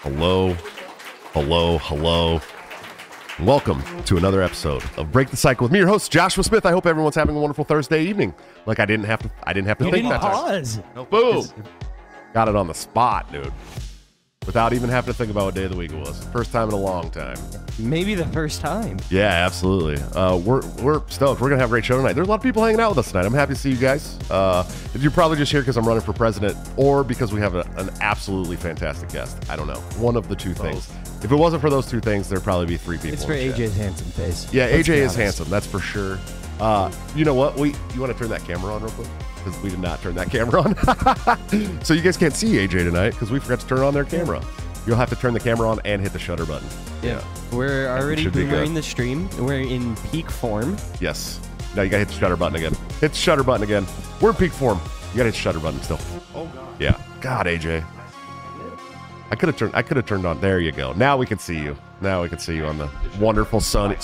Hello, hello, hello. Welcome to another episode of Break the Cycle with me, your host Joshua Smith. I hope everyone's having a wonderful Thursday evening. Like I didn't have to think that pause. time. Boom. Got it on the spot, dude. Without even having to think about what day of the week it was. First time in a long time. Maybe the first time. Yeah, absolutely. We're stoked. We're gonna have a great show tonight. There's a lot of people hanging out with us tonight. I'm happy to see you guys. You're probably just here because I'm running for president, or because we have an absolutely fantastic guest. I don't know. One of the two things. If it wasn't for those two things, there'd probably be three people. It's for AJ's handsome face. Yeah, AJ is handsome. That's for sure. You know what? You want to turn that camera on real quick? Because we did not turn that camera on. So you guys can't see AJ tonight because we forgot to turn on their camera. You'll have to turn the camera on and hit the shutter button. Yeah. We're already boomerang the stream. We're in peak form. Yes. Now you got to hit the shutter button again. Hit the shutter button again. We're in peak form. You got to hit the shutter button still. Oh, God. Yeah. God, AJ. I could have turned on. There you go. Now we can see you. Now we can see you on the wonderful Sony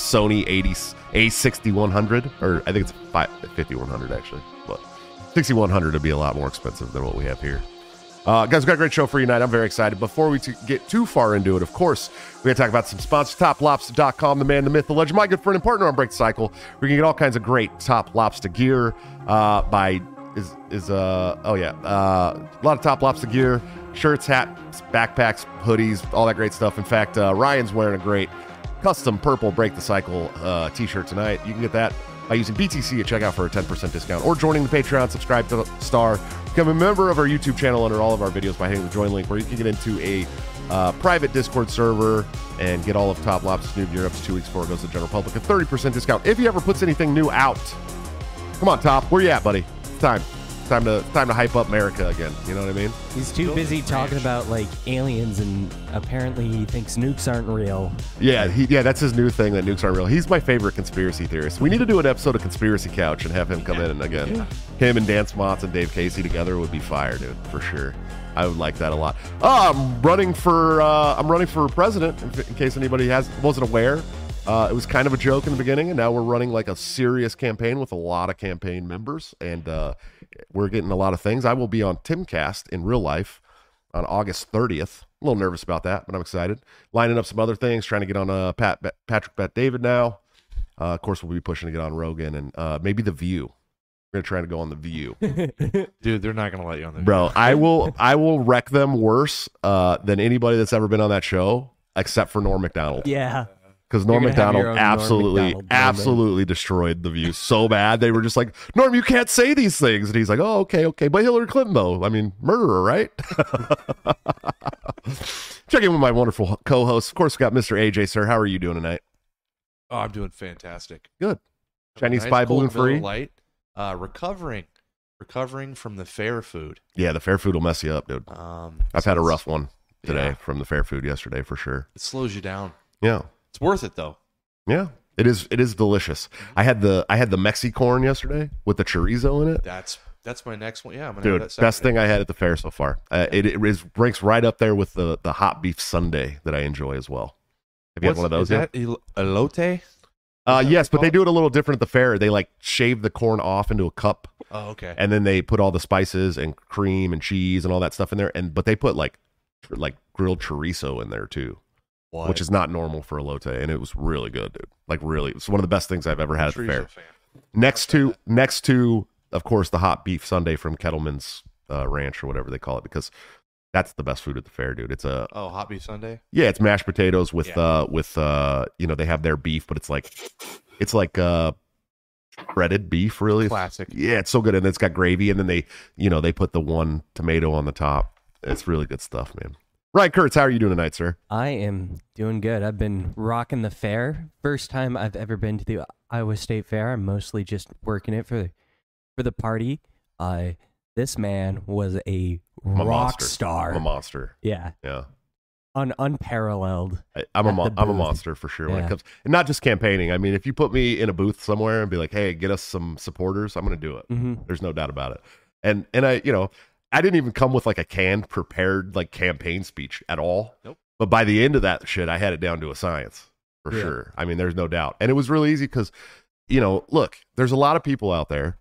A6100, or I think it's 5100 actually, but 6100 would be a lot more expensive than what we have here. Guys, we've got a great show for you tonight. I'm very excited. Before we get too far into it, of course, we're going to talk about some sponsors. TopLobster.com, the man, the myth, the legend, my good friend and partner on Break the Cycle. We can get all kinds of great Top Lobster gear a lot of Top Lobster gear, shirts, hats, backpacks, hoodies, all that great stuff. In fact, Ryan's wearing a great custom purple Break the Cycle t-shirt tonight. You can get that by using BTC at checkout for a 10% discount, or joining the Patreon, subscribe to the Star, become a member of our YouTube channel under all of our videos by hitting the join link, where you can get into a private Discord server and get all of Top Lobster's new gear up to 2 weeks before it goes to the general public. A 30% discount if he ever puts anything new out. Come on, Top. Where you at, buddy? It's time. Time to hype up America again. You know what I mean? He's too busy talking about like aliens, and apparently he thinks nukes aren't real. Yeah, that's his new thing, that nukes aren't real. He's my favorite conspiracy theorist. We need to do an episode of Conspiracy Couch and have him come in again. Yeah. Him and Dan Smots and Dave Casey together would be fire, dude, for sure. I would like that a lot. I'm running for president. In case anybody wasn't aware, it was kind of a joke in the beginning, and now we're running like a serious campaign with a lot of campaign members, and we're getting a lot of things. I will be on Timcast in real life on August 30th. A little nervous about that, but I'm excited. Lining up some other things, trying to get on Patrick Bet David now. Of course, we'll be pushing to get on Rogan and maybe The View. We're gonna try to go on The View. Dude, they're not gonna let you on The View. Bro, I will wreck them worse than anybody that's ever been on that show, except for Norm Macdonald. Yeah. Because Norm Macdonald absolutely destroyed The View so bad. They were just like, Norm, you can't say these things. And he's like, oh, okay. But Hillary Clinton, though, I mean, murderer, right? Check in with my wonderful co-host. Of course, we got Mr. AJ, sir. How are you doing tonight? Oh, I'm doing fantastic. Good. Chinese spy balloon free? Light. Recovering from the fair food. Yeah, the fair food will mess you up, dude. I've had a rough one today from the fair food yesterday, for sure. It slows you down. Yeah. It's worth it though. Yeah, it is delicious. I had the Mexicorn yesterday with the chorizo in it. That's my next one. Yeah, I'm gonna dude, have that Saturday. Best thing I had at the fair so far. It ranks right up there with the hot beef sundae that I enjoy as well. Have you had one of those yet? Is that elote? Yes, but they do it a little different at the fair. They like shave the corn off into a cup. Oh, okay. And then they put all the spices and cream and cheese and all that stuff in there. But they put like grilled chorizo in there too. What? Which is not normal for elote, and it was really good, dude. Like really, it's one of the best things I've ever had at the fair. Next to, of course, the hot beef sundae from Kettleman's Ranch or whatever they call it, because that's the best food at the fair, dude. It's hot beef sundae. Yeah, it's mashed potatoes with they have their beef, but it's like breaded beef, really. Classic. Yeah, it's so good, and it's got gravy, and then they put the one tomato on the top. It's really good stuff, man. Ryan Kurtz, how are you doing tonight, sir? I am doing good. I've been rocking the fair. First time I've ever been to the Iowa State Fair. I'm mostly just working it for the party. This man was a rock star. I'm a monster. Yeah. Yeah. Unparalleled. I'm a monster for sure when it comes, and not just campaigning. I mean, if you put me in a booth somewhere and be like, "Hey, get us some supporters," I'm going to do it. Mm-hmm. There's no doubt about it. And I didn't even come with like a canned, prepared like campaign speech at all. Nope. But by the end of that shit, I had it down to a science for sure. I mean, there's no doubt, and it was really easy because, look, there's a lot of people out there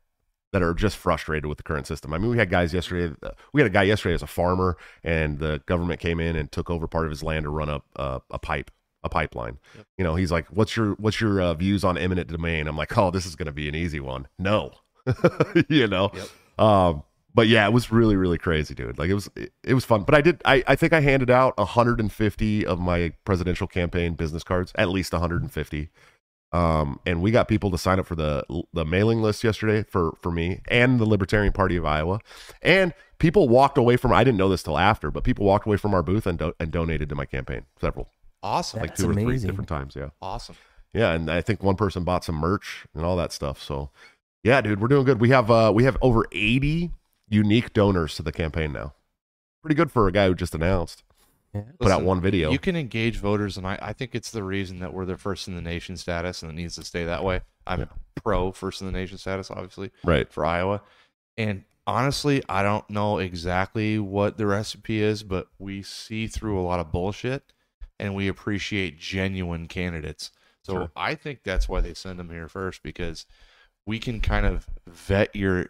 that are just frustrated with the current system. I mean, we had guys yesterday. We had a guy yesterday as a farmer, and the government came in and took over part of his land to run up a pipeline. Yep. You know, he's like, "What's your views on eminent domain?" I'm like, "Oh, this is going to be an easy one." No, you know. Yep. But yeah, it was really, really crazy, dude. Like it was fun. But I think I handed out 150 of my presidential campaign business cards, at least 150. And we got people to sign up for the mailing list yesterday for me and the Libertarian Party of Iowa. And people walked away from, I didn't know this till after, but people walked away from our booth and donated to my campaign. Several. Awesome. Like 2 or 3 different times. Yeah. Awesome. Yeah. And I think one person bought some merch and all that stuff. So yeah, dude, we're doing good. We have over 80 unique donors to the campaign now. Pretty good for a guy who just announced. Yeah. Put out one video. You can engage voters, and I think it's the reason that we're the first in the nation status, and it needs to stay that way. I'm pro first in the nation status, obviously, right, for Iowa. And honestly, I don't know exactly what the recipe is, but we see through a lot of bullshit, and we appreciate genuine candidates. So sure. I think that's why they send them here first, because we can kind of vet your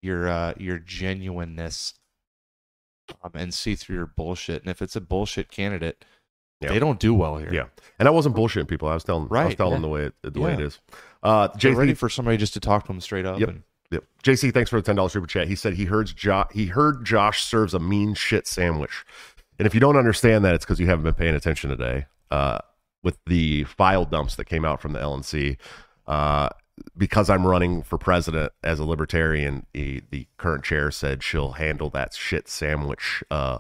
genuineness. And see through your bullshit. And if it's a bullshit candidate, they don't do well here. Yeah, and I wasn't bullshitting people. I was telling them the way it is. JC, ready for somebody just to talk to them straight up. Yep. JC, thanks for the $10 super chat. He said he heard Josh serves a mean shit sandwich. And if you don't understand that, it's because you haven't been paying attention today. With the file dumps that came out from the LNC, because I'm running for president as a libertarian, the current chair said she'll handle that shit sandwich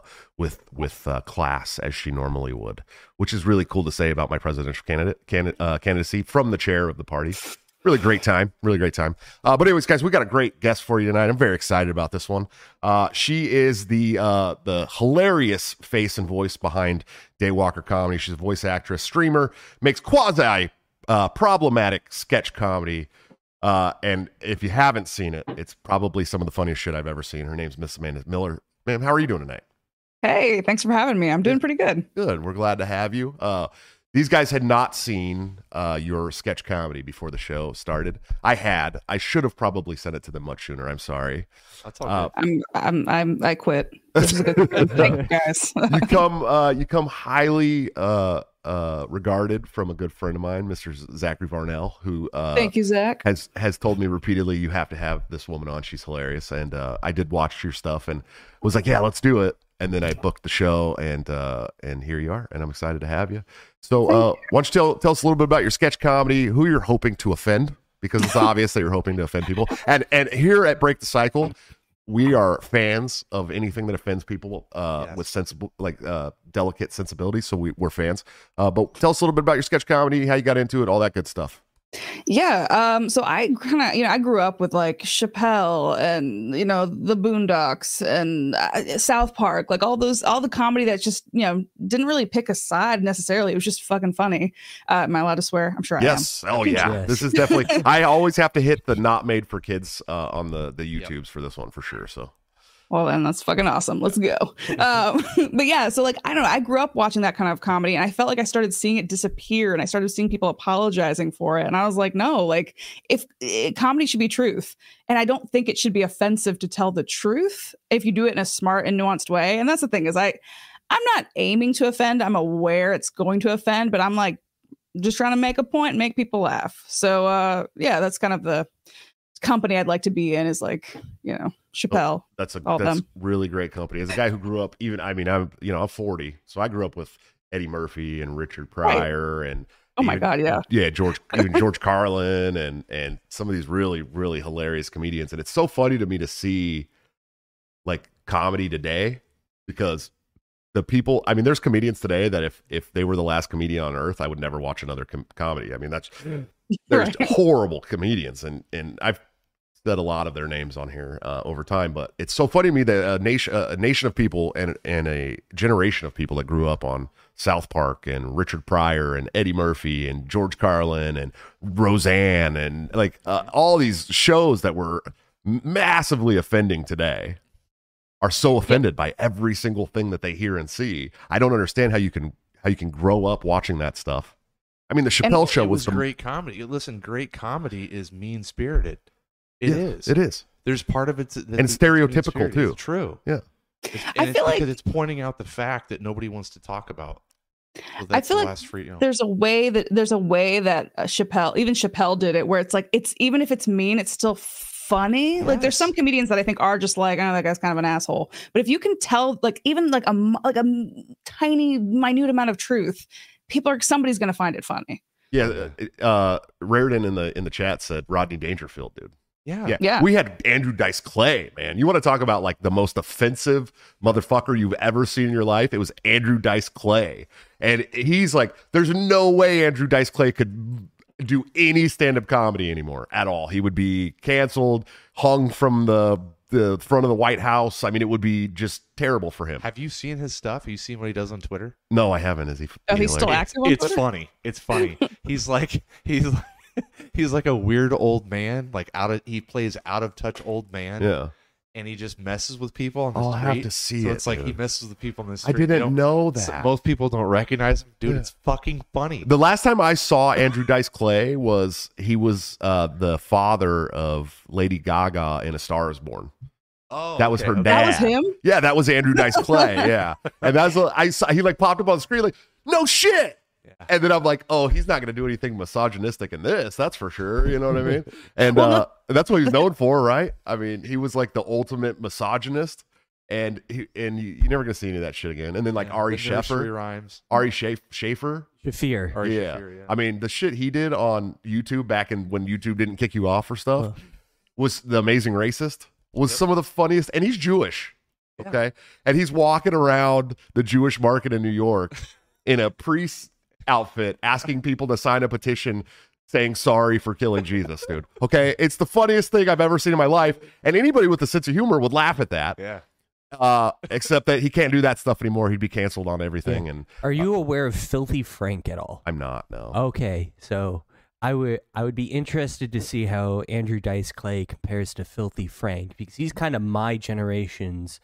with class as she normally would, which is really cool to say about my presidential candidacy from the chair of the party. Really great time. But anyways, guys, we got a great guest for you tonight. I'm very excited about this one. She is the hilarious face and voice behind Daywalker Comedy. She's a voice actress, streamer, makes quasi problematic sketch comedy, and if you haven't seen it, it's probably some of the funniest shit I've ever seen. Her name's Miss Amanda Miller. Ma'am, how are you doing tonight? Hey, thanks for having me. I'm doing pretty good. Good. We're glad to have you. These guys had not seen your sketch comedy before the show started. I should have probably sent it to them much sooner. I'm sorry. That's all good. I quit. This is a good thank you, guys. You come highly regarded from a good friend of mine, Mr. Zachary Varnell, who thank you, Zach, has told me repeatedly, you have to have this woman on. She's hilarious. And I did watch your stuff and was like, yeah, let's do it. And then I booked the show, and here you are, and I'm excited to have you. So why don't you tell us a little bit about your sketch comedy, who you're hoping to offend, because it's obvious that you're hoping to offend people. And here at Break the Cycle, we are fans of anything that offends people with sensible, delicate sensibilities. So we're fans. But tell us a little bit about your sketch comedy, how you got into it, all that good stuff. Yeah. So I kind of, I grew up with like Chappelle and, the Boondocks and South Park, like all the comedy that just, didn't really pick a side necessarily. It was just fucking funny. Am I allowed to swear? I'm sure yes. I am. Oh yeah. Yes. This is definitely, I always have to hit the not made for kids on the YouTubes for this one for sure. So. Well, then that's fucking awesome. Let's go. But yeah, so I don't know. I grew up watching that kind of comedy, and I felt like I started seeing it disappear, and I started seeing people apologizing for it. And I was like, no, if comedy should be truth, and I don't think it should be offensive to tell the truth if you do it in a smart and nuanced way. And that's the thing is, I'm not aiming to offend. I'm aware it's going to offend, but I'm like just trying to make a point and make people laugh. So that's kind of the company I'd like to be in, is Chappelle. That's really great company. As a guy who grew up, I'm 40, so I grew up with Eddie Murphy and Richard Pryor and my God, George Carlin and some of these really, really hilarious comedians. And it's so funny to me to see like comedy today, because the people, there's comedians today that if they were the last comedian on earth, I would never watch another comedy. There's horrible comedians, and I've said a lot of their names on here over time, but it's so funny to me that a nation of people and a generation of people that grew up on South Park and Richard Pryor and Eddie Murphy and George Carlin and Roseanne and all these shows that were massively offending today are so offended by every single thing that they hear and see. I don't understand how you can grow up watching that stuff. The Chappelle show was great comedy. Listen, great comedy is mean-spirited. It is. It is. there's part of it And stereotypical, too. It's true. Yeah. I feel like because it's pointing out the fact that nobody wants to talk about. So I feel like there's a way that Chappelle, even Chappelle did it, where it's like even if it's mean, it's still funny. Like there's some comedians that I think are just like, oh, that guy's kind of an asshole. But if you can tell, like even like a tiny, minute amount of truth, somebody's gonna find it funny. Yeah, Raritan in the chat said Rodney Dangerfield, dude. Yeah. We had Andrew Dice Clay, man. You want to talk about like the most offensive motherfucker you've ever seen in your life? It was Andrew Dice Clay. And he's like, there's no way Andrew Dice Clay could do any stand-up comedy anymore at all. He would be canceled, hung from the front of the White House. I mean, it would be just terrible for him. Have you seen his stuff? Have you seen what he does on Twitter? No, I haven't. Is he? He's still active on It's Twitter? funny. It's funny. He's like a weird old man, like he plays out of touch old man. Yeah. And he just messes with people on the I'll street. have to see so it, it's like dude. he messes with people on the I street. didn't know that. Most people don't recognize him. Dude, it's fucking funny. The last time I saw Andrew Dice Clay was the father of Lady Gaga in A Star Is Born. Oh, That was her dad. That was him? Yeah, that was Andrew Dice Clay. Yeah, and that's what I saw. He like popped up on the screen like, no shit. Yeah. And then I'm like, oh, he's not going to do anything misogynistic in this. That's for sure. You know what I mean? And that's what he's known for, right? I mean, he was like the ultimate misogynist, and you're never going to see any of that shit again. And then like Ari the nursery Sheffer, rhymes. Ari Schaefer. Shafir. Ari Yeah. Shaffir, yeah. I mean, the shit he did on YouTube back when YouTube didn't kick you off for stuff was The Amazing Racist. Was some of the funniest, and he's Jewish, okay? And he's walking around the Jewish market in New York in a priest outfit, asking people to sign a petition saying sorry for killing Jesus, dude. Okay, it's the funniest thing I've ever seen in my life, and anybody with a sense of humor would laugh at that. Yeah. Except that he can't do that stuff anymore. He'd be canceled on everything. And Are you aware of Filthy Frank at all? I'm not. No. Okay, so I would be interested to see how Andrew Dice Clay compares to Filthy Frank, because he's kind of my generation's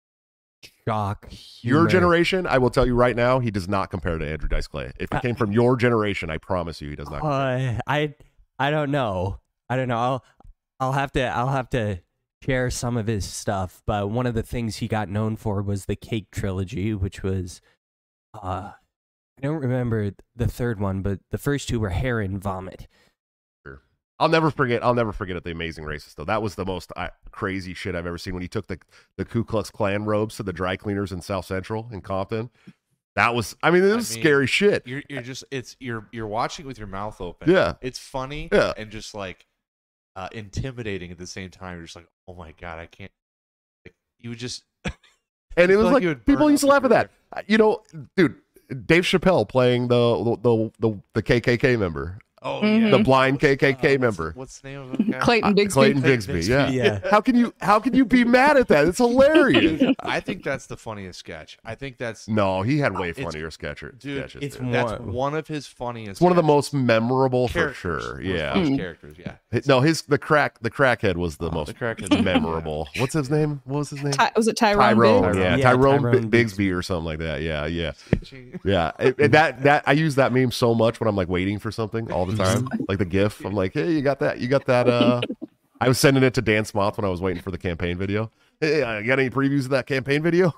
shock. Your humor. generation, I will tell you right now, he does not compare to Andrew Dice Clay. If he came from your generation, I promise you, he does not. Compare. I don't know. I'll have to share some of his stuff. But one of the things he got known for was the Cake Trilogy, which was I don't remember the third one, but the first two were Hair and Vomit. I'll never forget at The Amazing Racist, though. That was the most crazy shit I've ever seen when he took the Ku Klux Klan robes to the dry cleaners in South Central in Compton. That was, it was scary shit. You're watching with your mouth open. Yeah. It's funny. Yeah. And just like intimidating at the same time. You're just like, oh my God, I can't. Like, you would just. And it was like you like would people burn used to up laugh at that. You know, dude, Dave Chappelle playing the KKK member. Oh Mhm. yeah. The blind KKK member. What's the name of it? Clayton Bigsby. Clayton Bigsby, yeah. Yeah. How can you be mad at that? It's hilarious. I think that's the funniest sketch. I think that's No, he had way It's- funnier sketches. dude. sketches, it's dude. That's More- one of his funniest. It's one of the sketches. most memorable for Characters. sure. One of his Yeah. funniest characters. Yeah. No, the crackhead was the most The crackhead. memorable. What's his name? What was his name? Was it Tyrone? Tyrone. Biggs? Yeah, Yeah, Tyrone Tyrone Bigsby or something like that. Yeah. Yeah. That I use that meme so much when I'm like waiting for something all the time, like the GIF. I'm like, hey, you got that. I was sending it to Dan Smoth when I was waiting for the campaign video. Hey, you got any previews of that campaign video?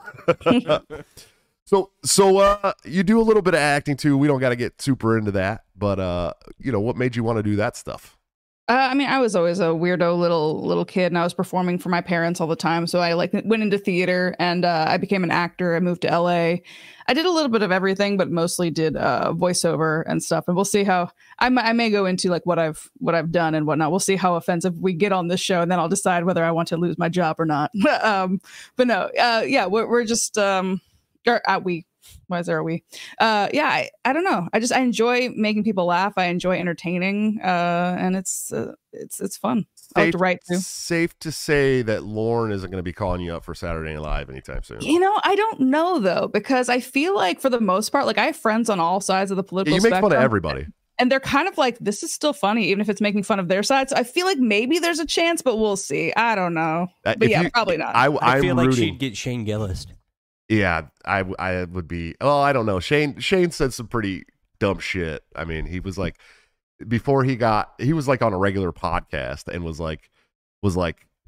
So you do a little bit of acting too. We don't got to get super into that, but what made you want to do that stuff? I was always a weirdo little kid, and I was performing for my parents all the time. So I went into theater, and I became an actor. I moved to LA. I did a little bit of everything, but mostly did voiceover and stuff. And we'll see how I may go into like what I've done and whatnot. We'll see how offensive we get on this show, and then I'll decide whether I want to lose my job or not. But no, we're just Why is there a we? I don't know. I enjoy making people laugh. I enjoy entertaining, and it's fun. I like to write too. Safe to say that Lorne isn't going to be calling you up for Saturday Night Live anytime soon. I don't know though, because I feel like for the most part, like I have friends on all sides of the political You make spectrum. fun of everybody. And they're kind of like, this is still funny, even if it's making fun of their side. So I feel like maybe there's a chance, but we'll see. I don't know. But probably not. I feel I'm like rooting. she'd get Shane Gillis. Yeah, I would be. Oh, I don't know. Shane said some pretty dumb shit. I mean, he was like, before he was like on a regular podcast and was like,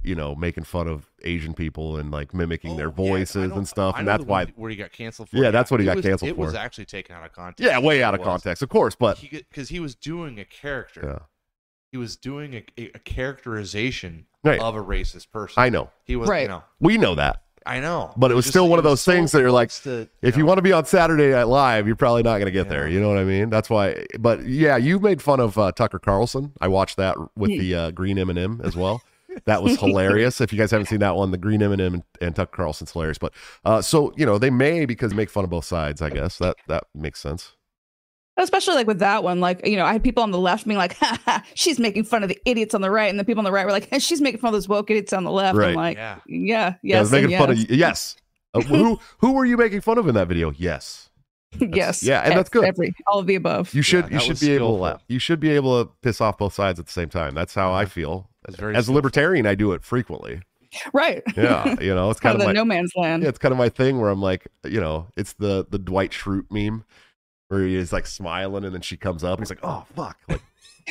making fun of Asian people and like mimicking their Yeah, voices and stuff, and know that's why. where he got canceled for. Yeah, that's what he got was, canceled it for. It was actually taken out of context. Yeah, way out of context, of course, but because he was doing a character. yeah, He was doing a characterization Right. of a racist person. I know. He was, Right. We know that. I know. But it was just- still one of it those was so things that you're like, close to, if you want to be on Saturday Night Live, you're probably not going to get there. Yeah. You know what I mean? That's why. But yeah, you made fun of Tucker Carlson. I watched that with the Green M&M as well. That was hilarious. If you guys haven't seen that one, the Green M&M and Tucker Carlson's hilarious. But so they may, because they make fun of both sides. I guess that makes sense. Especially like with that one, like, I had people on the left being like, ha, ha, she's making fun of the idiots on the right. And the people on the right were like, she's making fun of those woke idiots on the left. Right. I'm like, Yeah. yeah, Yeah, I was yes, making fun of you. Yes. Who were you making fun of in that video? Yes. yes. Yeah, and that's good. All of the above. You should Yeah, that was be able to skillful. laugh. You should be able to piss off both sides at the same time. That's how I feel. It's very As a skillful. libertarian, I do it frequently. Right. Yeah, it's Kind kind of of the my no man's land. yeah, it's kind of my thing where I'm like, it's the Dwight Schrute meme where he is like smiling and then she comes up and he's like, oh fuck, like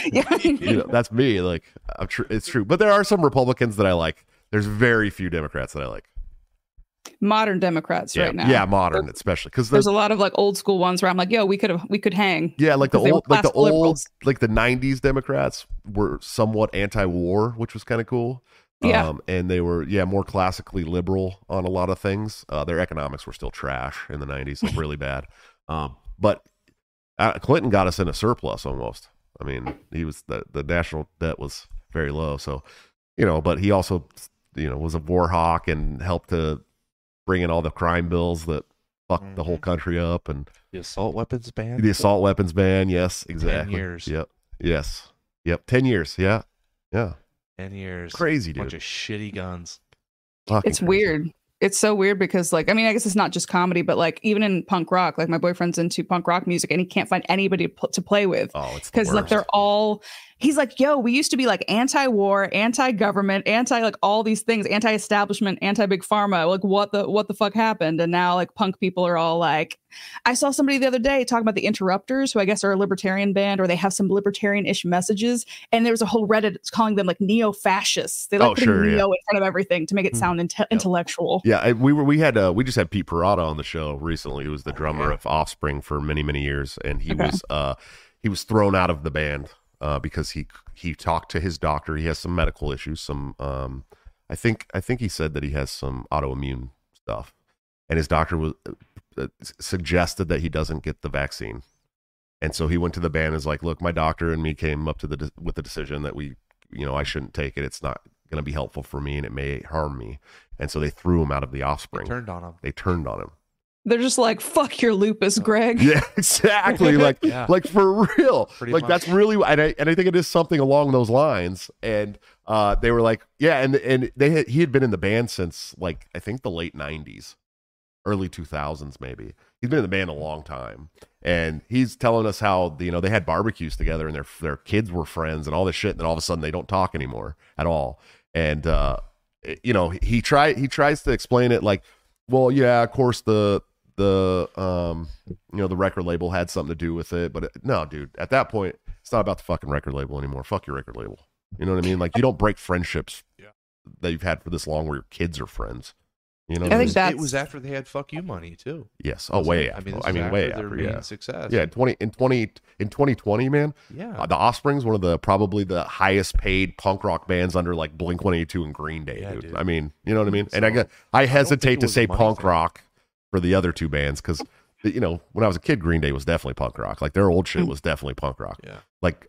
Yeah. that's me. Like it's true, but there are some Republicans that I like. There's very few Democrats that I like. Modern Democrats Yeah, right now. yeah, modern especially because There's a lot of like old school ones where I'm like, yo, we could hang. yeah, like the because they were old, like the classical old, liberals. like the '90s Democrats were somewhat anti-war, which was kind of cool. Yeah. And they were more classically liberal on a lot of things. Their economics were still trash in the '90s, like really bad. But Clinton got us in a surplus almost. I mean, he was the national debt was very low, so but he also was a war hawk and helped to bring in all the crime bills that fucked the whole country up, and The assault weapons ban. the assault weapons ban. Yes, exactly. 10 years. Yep. Yes. Yep. 10 years. Yeah. Yeah. 10 years. Crazy, Bunch dude. of shitty guns. Fucking It's crazy. weird. It's so weird because like, I mean, I guess it's not just comedy, but like even in punk rock, like my boyfriend's into punk rock music and he can't find anybody to play with. Oh, it's Because like they're all, he's like, yo, we used to be like anti-war, anti-government, anti like all these things, anti-establishment, anti-big pharma. Like what the fuck happened? And now like punk people are all like, I saw somebody the other day talking about the Interrupters, who I guess are a libertarian band, or they have some libertarian-ish messages. And there was a whole Reddit calling them like neo-fascists. They like putting neo in front of everything to make it sound intellectual. Yeah, we just had Pete Parada on the show recently, who was the drummer of Offspring for many, many years, and he was thrown out of the band because he talked to his doctor. He has some medical issues. Some I think he said that he has some autoimmune stuff, and his doctor was suggested that he doesn't get the vaccine. And so he went to the band and was like, look, my doctor and me came up to with the decision that I shouldn't take it. It's not going to be helpful for me and it may harm me. And so they threw him out of the Offspring. They turned on him. They're just like, fuck your lupus, Greg. Yeah, exactly. Like, Yeah. like for real. Pretty Like much. that's really, and I think it is something along those lines. And they were like, yeah, and he had been in the band since like I think the late '90s, early 2000s maybe. He's been in the band a long time, and he's telling us how they had barbecues together and their kids were friends and all this shit. And then all of a sudden they don't talk anymore at all. And he tries to explain it like, well, yeah, of course the record label had something to do with it, but no, dude, at that point it's not about the fucking record label anymore. Fuck your record label. You know what I mean? Like you don't break friendships that you've had for this long where your kids are friends. You know, I think It was after they had "fuck you" money too. yes. Oh, way after. this I was mean, after way their after. main Yeah. success. Yeah. In 2020, man. Yeah. The Offspring's one of the probably the highest paid punk rock bands under like Blink-182 and Green Day, Yeah, dude. dude. I mean, you know what I mean? And So, I think hesitate it to was say a money punk thing. rock for the other two bands because when I was a kid, Green Day was definitely punk rock. Like their old shit was definitely punk rock. Yeah. Like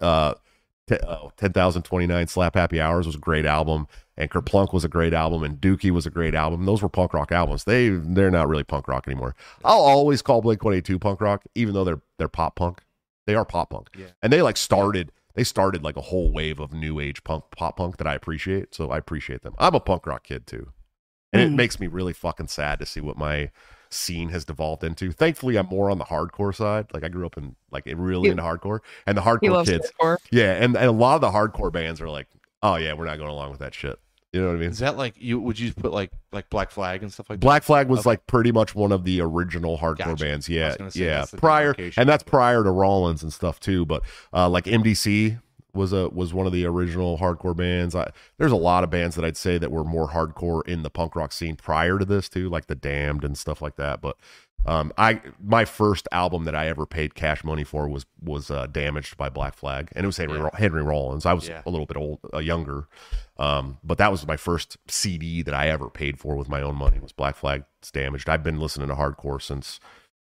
10,029 Slap Happy Hours was a great album, and Kerplunk was a great album, and Dookie was a great album. Those were punk rock albums. They're not really punk rock anymore. I'll always call Blink-182 punk rock, even though they're pop punk. They are pop punk. Yeah. And they started like a whole wave of new age pop punk that I appreciate. So I appreciate them. I'm a punk rock kid too. And it makes me really fucking sad to see what my scene has devolved into. Thankfully, I'm more on the hardcore side. Like I grew up in really into hardcore, and the He hardcore loves kids. hardcore. Yeah, and a lot of the hardcore bands are like, oh yeah, we're not going along with that shit. You know what I mean? Is that like would you put like Black Flag and stuff like that? Black Flag was Okay. like pretty much one of the original hardcore Gotcha. bands. I Yeah, was gonna say yeah. that's the Prior, demarcation. and that's prior to Rollins and stuff too. But like MDC was one of the original hardcore bands. There's a lot of bands that I'd say that were more hardcore in the punk rock scene prior to this too, like the Damned and stuff like that. But my first album that I ever paid cash money for was Damaged by Black Flag, and it was Henry Rollins. I was a little bit younger, but that was my first CD that I ever paid for with my own money. Was Black Flag's Damaged. I've been listening to hardcore since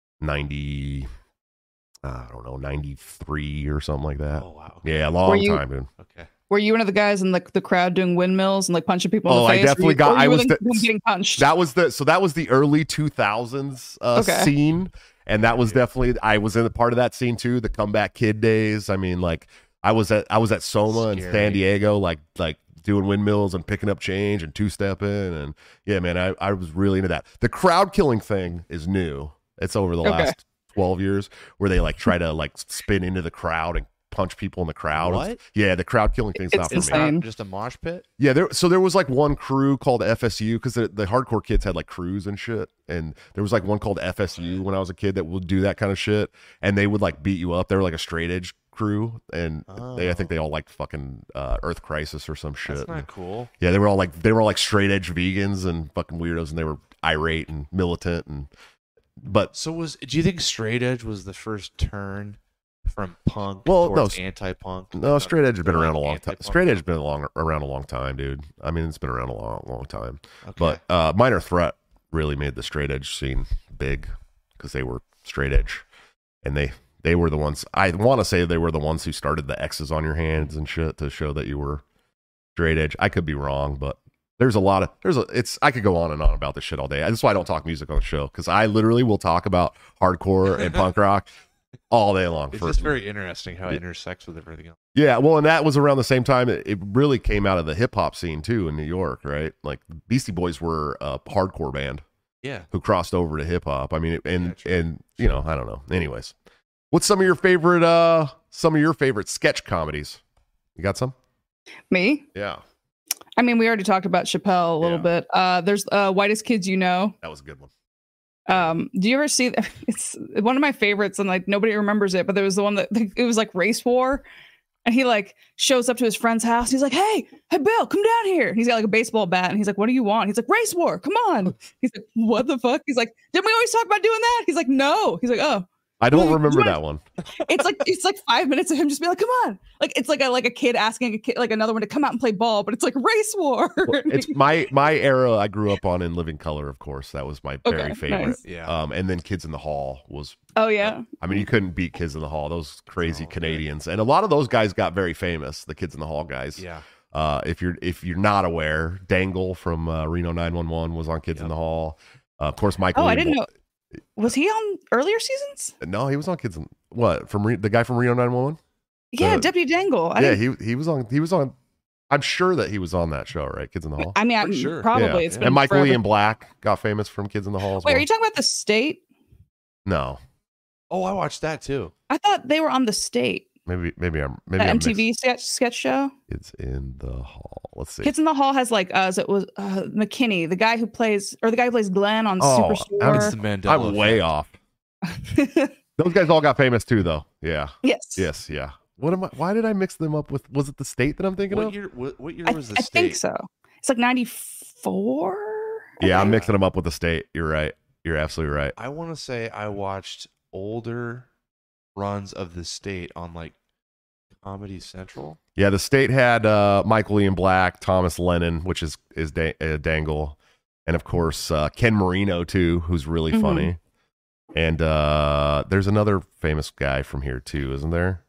93 or something like that. Oh wow. Yeah, long time, dude. Okay. Were you one of the guys in like the crowd doing windmills and like punching people in the face? I definitely got. I was getting punched. That was the early 2000s scene, and that was definitely I was in a part of that scene too. The Comeback Kid days. I mean, like I was at Soma in San Diego, like doing windmills and picking up change and two-stepping, and yeah, man, I was really into that. The crowd killing thing is new. It's over the last 12 years where they like try to like spin into the crowd and punch people in the crowd. What? Yeah, the crowd killing thing's not for insane. me. Just a mosh pit? Yeah, there was like one crew called FSU because the hardcore kids had like crews and shit, and there was like one called FSU when I was a kid that would do that kind of shit, and they would like beat you up. They were like a straight edge crew, and I think they all liked fucking Earth Crisis or some shit. That's not cool. Yeah, they were all like straight edge vegans and fucking weirdos, and they were irate and militant But so do you think straight edge was the first turn from punk towards anti-punk? No, straight edge has been around a long time. Straight edge has been around a long time, dude. I mean, it's been around a long time. Okay. But Minor Threat really made the straight edge scene big because they were straight edge, and they were the ones. I want to say they were the ones who started the X's on your hands and shit to show that you were straight edge. I could be wrong, but I could go on and on about this shit all day. That's why I don't talk music on the show, because I literally will talk about hardcore and punk rock all day long. It's just very interesting how it intersects with everything else. Yeah, well, and that was around the same time it really came out of the hip hop scene too in New York, right? Like Beastie Boys were a hardcore band, who crossed over to hip hop. I mean, and you know, I don't know. Anyways, what's some of your favorite sketch comedies? You got some? Me? Yeah. I mean, we already talked about Chappelle a little bit. There's Whitest Kids You Know. That was a good one. Do you ever see? It's one of my favorites, and like nobody remembers it. But there was the one that it was like race war, and he like shows up to his friend's house. He's like, "Hey, Bill, come down here." And he's got like a baseball bat, and he's like, "What do you want?" He's like, "Race war, come on." He's like, "What the fuck?" He's like, "Didn't we always talk about doing that?" He's like, "No." He's like, "Oh." I don't remember that one. It's like 5 minutes of him just being like, "Come on!" Like it's like a kid asking a kid, like another one to come out and play ball, but it's like race war. Well, it's my era. I grew up on In Living Color, of course. That was my very favorite. Nice. Yeah. And then Kids in the Hall was. Oh yeah. I mean, you couldn't beat Kids in the Hall. Those crazy Canadians, and a lot of those guys got very famous. The Kids in the Hall guys. Yeah. If you're not aware, Dangle from Reno 911 was on Kids in the Hall. Of course, Michael. Oh, I didn't know. Was he on earlier seasons? No, he was on Kids in the guy from Reno 911. Yeah, Deputy Dangle. He was on. I'm sure that he was on that show, right? Kids in the Hall. I mean, I'm sure. Probably. Yeah. It's been and Michael forever. Ian Black got famous from Kids in the Hall. As Wait, well. are you talking about The State? No, Oh, I watched that too. I thought they were on The State. maybe I'm The MTV sketch show. Kids in the Hall. Let's see. Kids in the Hall has like McKinney, the guy who plays Glenn on Superstore. It's the Mandela I'm effect. way off. Those guys all got famous too, though. Yeah. Yes. Yeah. Why did I mix them up with? Was it The State that I'm thinking of? What year was the I State? think so. It's like 94. Yeah, I'm mixing them up with The State. You're right. You're absolutely right. I want to say I watched older runs of the State on like Comedy Central. Yeah, The State had Michael Ian Black, Thomas Lennon, which is Dangle, and of course Ken Marino too, who's really funny. And there's another famous guy from here too, isn't there?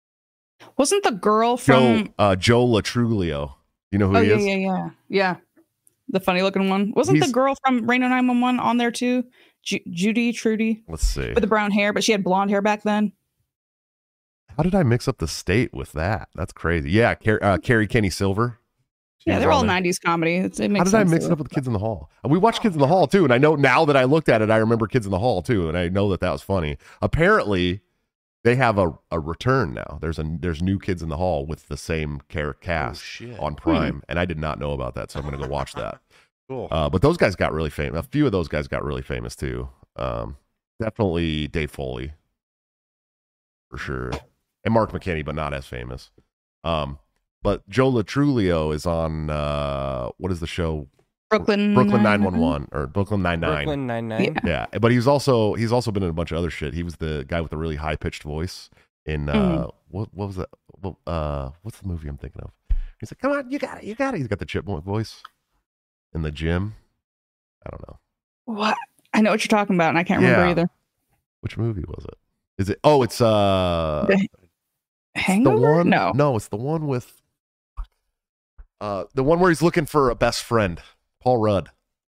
Wasn't the girl from Joe Latruglio? You know who he is? Yeah. The funny looking one. Wasn't the girl from Reno 911 on there too? Judy Trudy. Let's see. With the brown hair, but she had blonde hair back then. How did I mix up The State with that? That's crazy. Yeah, Carrie Kenny Silver. Yeah, they're all 90s comedy. It makes sense. How did I mix it up with Kids in the Hall? We watched Kids in the Hall too, and I know now that I looked at it, I remember Kids in the Hall too, and I know that was funny. Apparently, they have a return now. There's new Kids in the Hall with the same cast on Prime, and I did not know about that, so I'm going to go watch that. Cool. But those guys got really famous. A few of those guys got really famous too. Definitely Dave Foley, for sure, and Mark McKinney, but not as famous. But Joe Latrulio is on what is the show? Brooklyn 911 or Brooklyn Nine-Nine. Brooklyn Nine-Nine. Yeah, but he's also been in a bunch of other shit. He was the guy with the really high pitched voice in what was that? What's the movie I'm thinking of? He's like, "Come on, you got it, you got it." He's got the chipmunk voice in the gym. I don't know. What? I know what you're talking about, and I can't remember Yeah. either. Which movie was it? Is it? Oh, it's the Hangover? one. No. No, it's the one with the one where he's looking for a best friend. Paul Rudd.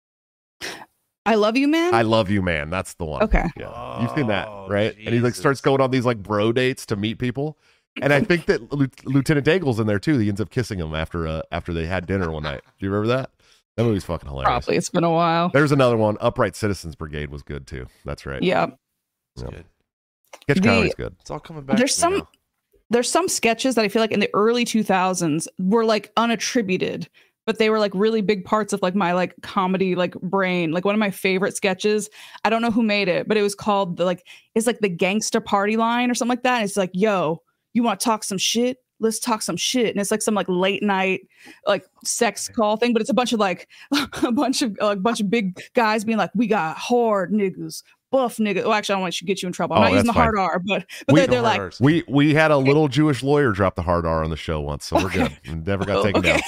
I Love You, Man? I Love You, Man. That's the one. Okay. Yeah, you've seen that, Oh, right? And he like Jesus. starts going on these like bro dates to meet people. And I think that Lieutenant Daigle's in there too. He ends up kissing him after they had dinner one night. Do you remember that? That movie's fucking hilarious. Probably. It's been a while. There's another one. Upright Citizens Brigade was good too. That's right. Yeah. It's Yeah. good. Sketch The- comedy's good. It's all coming back. There's to me some now. there's some sketches that I feel like in the early 2000s were like unattributed, but they were like really big parts of like my like comedy like brain. Like one of my favorite sketches, I don't know who made it, but it was called it's like the Gangsta Party Line or something like that. It's like, yo, you want to talk some shit? Let's talk some shit. And it's like some like late night like sex call thing, but it's a bunch of like a bunch of big guys being like, we got hard niggas, buff niggas. Well, actually, I don't want to get you in trouble. I'm Oh, not using the that's hard R, but We- they're like, Hard Rs. We had a little Jewish lawyer drop the hard R on the show once, so we're good. We never got taken down.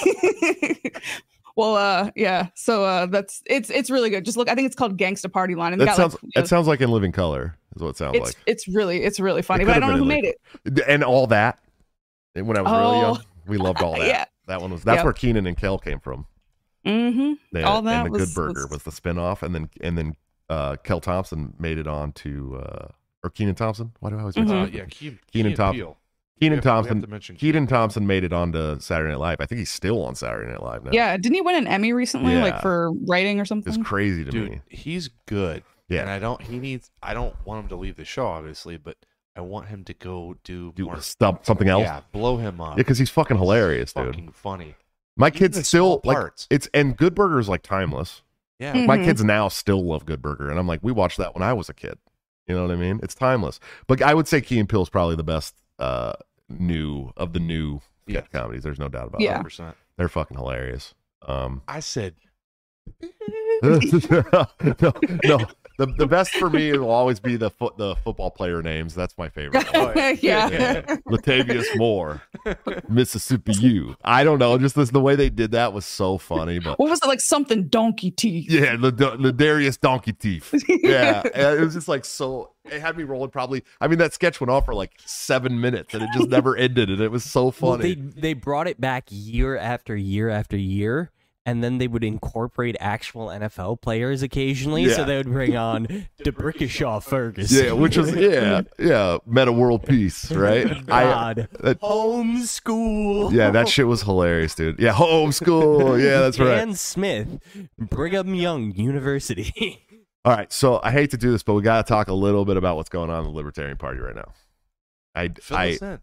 Well, yeah. So that's it's really good. Just look, I think it's called Gangsta Party Line, and they That got sounds it sounds like In Living Color is what it sounds like. it's really funny, It but I could don't know have who been made in it. And all that. And when I was really Oh. young, we loved all that. Yeah. That's Yep. where Keenan and Kel came from. Mm-hmm. All that and the was Good Burger was the spinoff, and then Kel Thompson made it on to or Keenan Thompson. Why do I always mix Mhm. up? Yeah, Keenan Keenan Thompson. Peele. Keenan We have Thompson. to mention Keenan Thompson made it onto Saturday Night Live. I think he's still on Saturday Night Live now. Yeah, didn't he win an Emmy recently, Yeah. like for writing or It's something? crazy to Dude, me. he's good. Yeah. And I don't want him to leave the show, obviously, but I want him to go do more. Something else. Yeah, blow him up. Yeah, because he's fucking hilarious, dude. Fucking funny. My Even kids the still small like parts. it's and Good Burger is like timeless. Yeah. My Mhm. kids now still love Good Burger, and I'm like, we watched that when I was a kid. You know what I mean? It's timeless. But I would say Key and Peele is probably the best new Yeah. sketch comedies. There's no doubt about Yeah. it. 100%. They're fucking hilarious. I said, no. The best for me will always be the football player names. That's my favorite. one. yeah. Latavius Moore, Mississippi U. I don't know. Just the way they did that was so funny. But What was it, like something donkey teeth? yeah, Ladarius Donkey Teeth. Yeah, and it was just like so. It had me rolling. Probably. I mean, that sketch went on for like 7 minutes, and it just never ended, and it was so Well, funny. they brought it back year after year after year, and then they would incorporate actual NFL players occasionally. Yeah. So they would bring on DeBrickashaw Ferguson. Yeah, which was meta world peace, right? God. That- Homeschool. yeah, that shit was hilarious, dude. Yeah, homeschool. Yeah, that's right. Dan Smith, Brigham Young University. All right, so I hate to do this, but we got to talk a little bit about what's going on in the Libertarian Party right now. fill us in.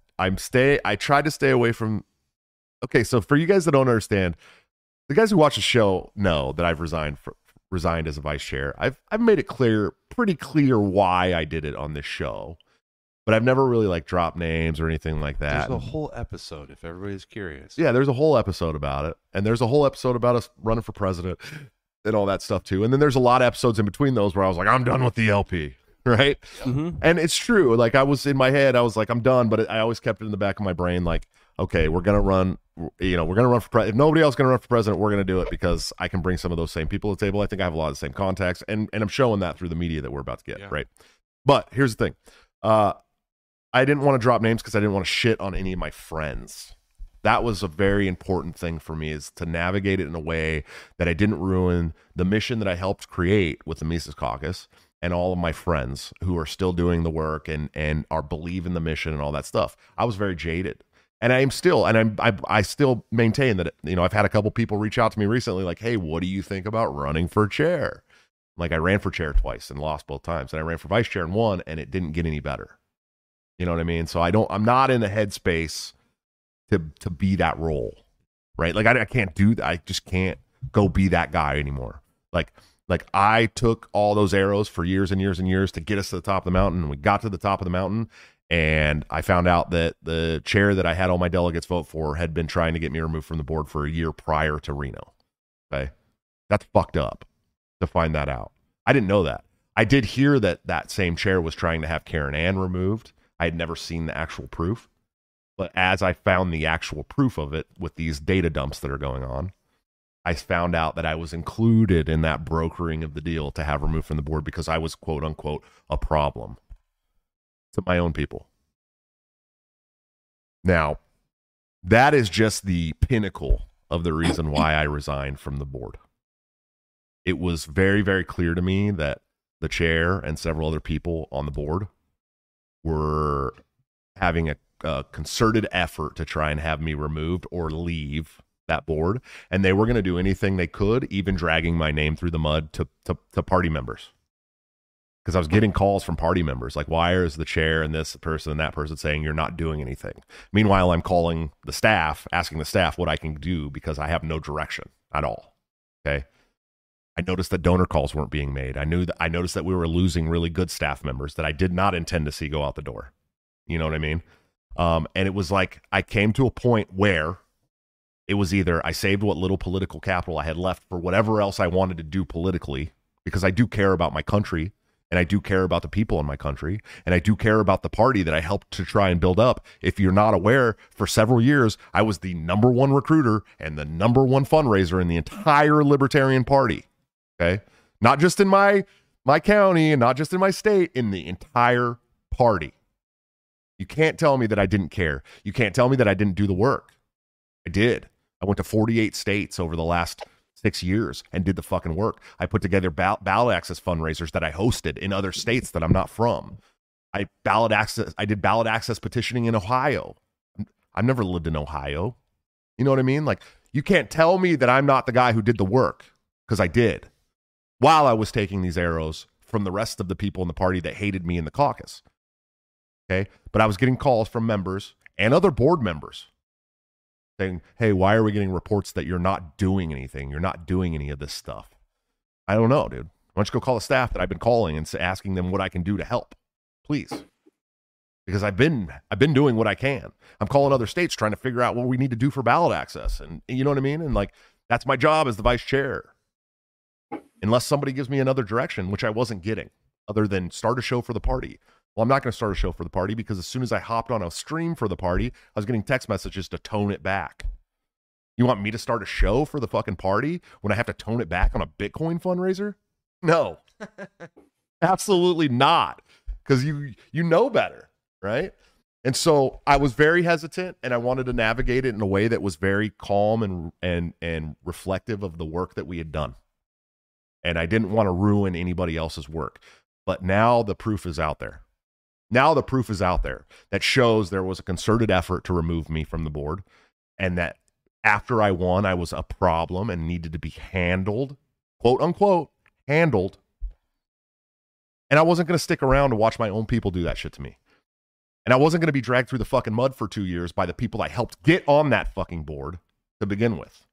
I tried to stay away from. Okay, so for you guys that don't understand, the guys who watch the show know that I've resigned as a vice chair. I've made it pretty clear why I did it on this show, but I've never really like dropped names or anything like that. There's a whole episode if everybody's curious. Yeah, there's a whole episode about it, and there's a whole episode about us running for president and all that stuff too. And then there's a lot of episodes in between those where I was like, I'm done with the LP, right? Mhm. And it's true. Like I was in my head, I was like, I'm done, but I always kept it in the back of my brain, like, okay, we're gonna run. We're gonna run for president. If nobody else is gonna run for president, we're gonna do it because I can bring some of those same people to the table. I think I have a lot of the same contacts, and I'm showing that through the media that we're about to get, Yeah. right? But here's the thing. I didn't want to drop names because I didn't want to shit on any of my friends. That was a very important thing for me, is to navigate it in a way that I didn't ruin the mission that I helped create with the Mises Caucus and all of my friends who are still doing the work and are believe in the mission and all that stuff. I was very jaded. And I am still, and I still maintain that, I've had a couple people reach out to me recently like, hey, what do you think about running for chair? Like I ran for chair twice and lost both times. And I ran for vice chair and won, and it didn't get any better. You know what I mean? So I'm not in the headspace to be that role, right? Like I can't do that. I just can't go be that guy anymore. Like I took all those arrows for years and years and years to get us to the top of the mountain, and we got to the top of the mountain, And I found out that the chair that I had all my delegates vote for had been trying to get me removed from the board for a year prior to Reno. Okay. That's fucked up to find that out. I didn't know that. I did hear that that same chair was trying to have Karen Ann removed. I had never seen the actual proof. But as I found the actual proof of it with these data dumps that are going on, I found out that I was included in that brokering of the deal to have removed from the board because I was, quote unquote, a problem to my own people. Now, that is just the pinnacle of the reason why I resigned from the board. It was very, very clear to me that the chair and several other people on the board were having a concerted effort to try and have me removed or leave that board. And they were going to do anything they could, even dragging my name through the mud to party members. Because I was getting calls from party members like, why is the chair and this person and that person saying you're not doing anything? Meanwhile, I'm calling the staff, asking the staff what I can do because I have no direction at all. Okay. I noticed that donor calls weren't being made. I noticed that we were losing really good staff members that I did not intend to see go out the door. You know what I mean? And it was like I came to a point where it was either I saved what little political capital I had left for whatever else I wanted to do politically, because I do care about my country and I do care about the people in my country and I do care about the party that I helped to try and build up. If you're not aware, for several years, I was the #1 recruiter and the #1 fundraiser in the entire Libertarian Party. Okay. Not just in my county and not just in my state, in the entire party. You can't tell me that I didn't care. You can't tell me that I didn't do the work. I did. I went to 48 states over the last 6 years and did the fucking work. I put together ballot access fundraisers that I hosted in other states that I'm not from. I did ballot access petitioning in Ohio. I've never lived in Ohio. You know what I mean? Like, you can't tell me that I'm not the guy who did the work, because I did, while I was taking these arrows from the rest of the people in the party that hated me in the caucus. Okay. But I was getting calls from members and other board members saying, hey, why are we getting reports that you're not doing anything? You're not doing any of this stuff. I don't know, dude. Why don't you go call the staff that I've been calling and asking them what I can do to help, please? Because I've been doing what I can. I'm calling other states trying to figure out what we need to do for ballot access. And you know what I mean? And like, that's my job as the vice chair. Unless somebody gives me another direction, which I wasn't getting, other than start a show for the party. Well, I'm not going to start a show for the party because as soon as I hopped on a stream for the party, I was getting text messages to tone it back. You want me to start a show for the fucking party when I have to tone it back on a Bitcoin fundraiser? No, absolutely not. Because you know better, right? And so I was very hesitant, and I wanted to navigate it in a way that was very calm and reflective of the work that we had done. And I didn't want to ruin anybody else's work. But now the proof is out there. Now the proof is out there that shows there was a concerted effort to remove me from the board, and that after I won, I was a problem and needed to be handled, quote unquote, handled. And I wasn't going to stick around to watch my own people do that shit to me. And I wasn't going to be dragged through the fucking mud for 2 years by the people I helped get on that fucking board to begin with.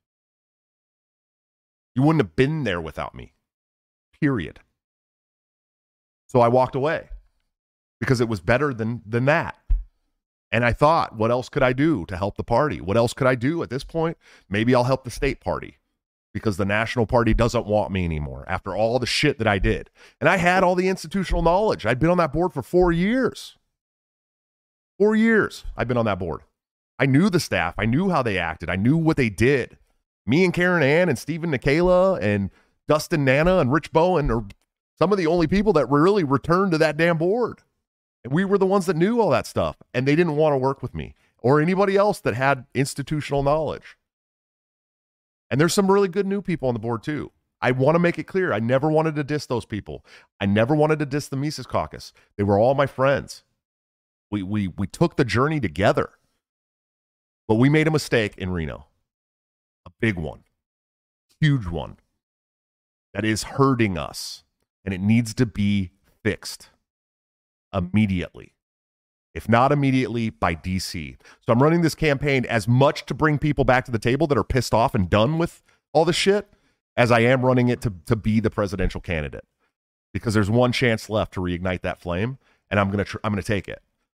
You wouldn't have been there without me. Period. So I walked away because it was better than that. And I thought, what else could I do to help the party? What else could I do at this point? Maybe I'll help the state party because the national party doesn't want me anymore after all the shit that I did. And I had all the institutional knowledge. I'd been on that board for 4 years. 4 years I've been on that board. I knew the staff. I knew how they acted. I knew what they did. Me and Karen Ann and Stephen Nikela and Dustin Nana and Rich Bowen are some of the only people that really returned to that damn board. And we were the ones that knew all that stuff. And they didn't want to work with me or anybody else that had institutional knowledge. And there's some really good new people on the board too. I want to make it clear. I never wanted to diss those people. I never wanted to diss the Mises Caucus. They were all my friends. We took the journey together. But we made a mistake in Reno. A big one. Huge one. That is hurting us. And it needs to be fixed immediately. If not immediately, by DC. So I'm running this campaign as much to bring people back to the table that are pissed off and done with all the shit as I am running it to be the presidential candidate. Because there's one chance left to reignite that flame, and I'm gonna take it.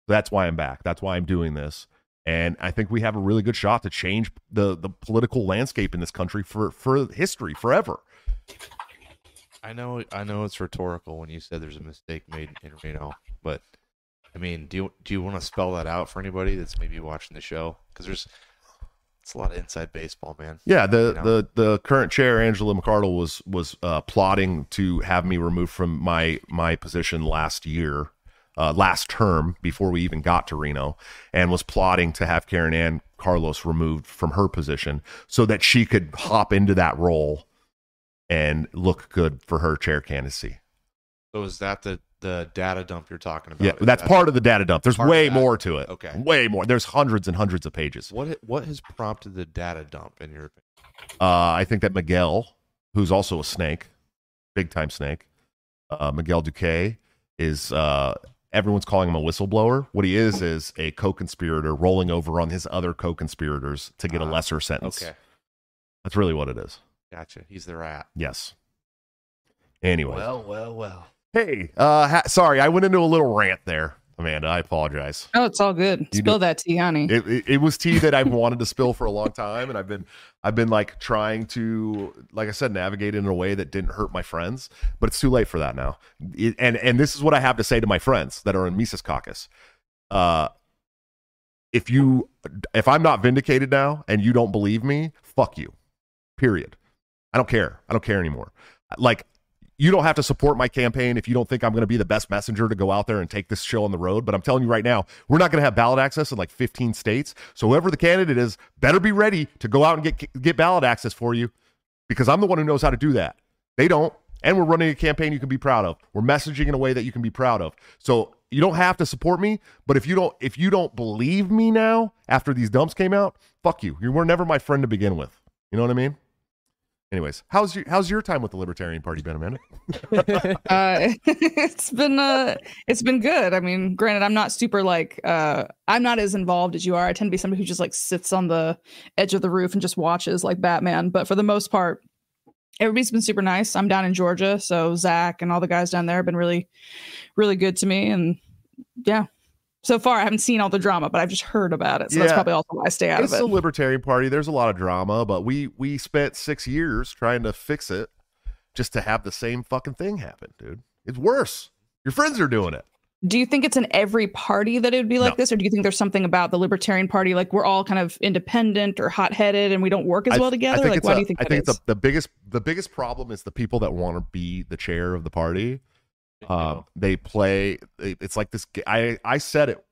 That's why I'm back. That's why I'm doing this. And I think we have a really good shot to change the political landscape in this country for history, forever. I know it's rhetorical when you said there's a mistake made in Reno, but I mean, do you want to spell that out for anybody that's maybe watching the show? Because it's a lot of inside baseball, man. Yeah, the current chair, Angela McArdle, was plotting to have me removed from my position last term before we even got to Reno, and was plotting to have Karen Ann Carlos removed from her position so that she could hop into that role and look good for her chair candidacy. So is that the data dump you're talking about? Yeah, that's part of the data dump. There's way more to it. Okay. Way more. There's hundreds and hundreds of pages. What has prompted the data dump in your opinion? I think that Miguel, who's also a snake, big time snake, Miguel Duque, is everyone's calling him a whistleblower. What he is a co-conspirator rolling over on his other co-conspirators to get a lesser sentence. Okay. That's really what it is. Gotcha. He's the rat. Yes. Anyway. Well. Hey, sorry, I went into a little rant there, Amanda. I apologize. Oh, it's all good. Spill that tea, honey. It was tea that I've wanted to spill for a long time, and I've been like trying to, like I said, navigate it in a way that didn't hurt my friends, but it's too late for that now. And this is what I have to say to my friends that are in Mises Caucus. If I'm not vindicated now and you don't believe me, fuck you. Period. I don't care. I don't care anymore. Like, you don't have to support my campaign if you don't think I'm going to be the best messenger to go out there and take this show on the road. But I'm telling you right now, we're not going to have ballot access in like 15 states. So whoever the candidate is, better be ready to go out and get ballot access for you, because I'm the one who knows how to do that. They don't. And we're running a campaign you can be proud of. We're messaging in a way that you can be proud of. So you don't have to support me. But if you don't believe me now after these dumps came out, fuck you. You were never my friend to begin with. You know what I mean? Anyways, how's your time with the Libertarian Party been, Amanda? It's been good. I mean, granted, I'm not super I'm not as involved as you are. I tend to be somebody who just like sits on the edge of the roof and just watches like Batman. But for the most part, everybody's been super nice. I'm down in Georgia, so Zach and all the guys down there have been really, really good to me. And yeah. So far, I haven't seen all the drama, but I've just heard about it. So that's probably also why I stay out of it. It's the Libertarian Party. There's a lot of drama, but we spent 6 years trying to fix it just to have the same fucking thing happen, dude. It's worse. Your friends are doing it. Do you think it's in every party that it would be like this? Or do you think there's something about the Libertarian Party, like we're all kind of independent or hot-headed and we don't work as well together? Like, why do you think that is? I think the biggest problem is the people that want to be the chair of the party. They play. It's like this. I said it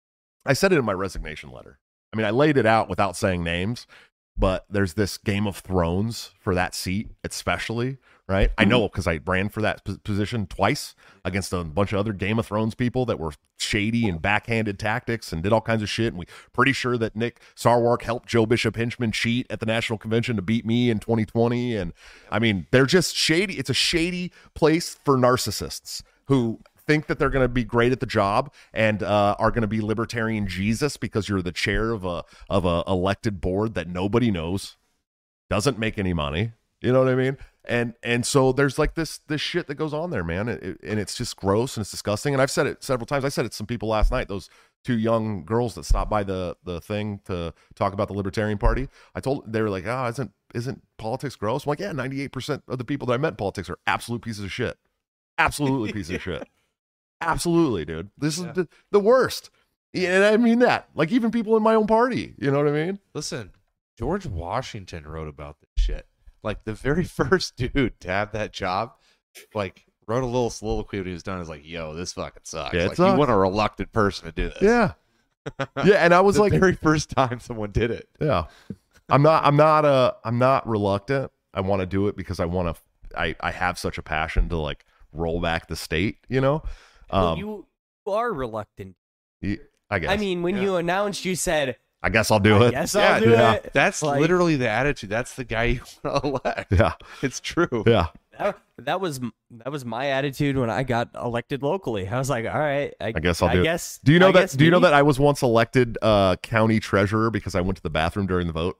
in my resignation letter. I mean, I laid it out without saying names, but there's this Game of Thrones for that seat, especially, right? I know because I ran for that position twice against a bunch of other Game of Thrones people that were shady and backhanded tactics and did all kinds of shit. And we pretty sure that Nick Sarwark helped Joe Bishop Hinchman cheat at the national convention to beat me in 2020. And I mean, they're just shady. It's a shady place for narcissists who think that they're going to be great at the job and are going to be libertarian Jesus because you're the chair of a elected board that nobody knows, doesn't make any money. You know what I mean? And so there's like this shit that goes on there, man. And it's just gross and it's disgusting. And I've said it several times. I said it to some people last night, those two young girls that stopped by the thing to talk about the Libertarian Party. They were like, oh, isn't politics gross? I'm like, yeah, 98% of the people that I met in politics are absolute pieces of shit. Absolutely pieces of shit. Absolutely, dude. This is the worst. And I mean that. Like, even people in my own party. You know what I mean? Listen, George Washington wrote about this shit. Like, the very first dude to have that job, like, wrote a little soliloquy when he was done. Is like, yo, this fucking sucks. Yeah, like, you want a reluctant person to do this. Yeah. Yeah, and I was the like, very first time someone did it. Yeah. I'm not reluctant. I want to do it because I have such a passion to like roll back the state, you know? Well, you are reluctant. I guess. I mean, when you announced, you said, I guess I'll do it. Yes, I'll do it. That's like, literally the attitude. That's the guy you want to elect. Yeah. It's true. Yeah. That was my attitude when I got elected locally. I was like, all right, I guess I'll do it. Do you know that I was once elected county treasurer because I went to the bathroom during the vote?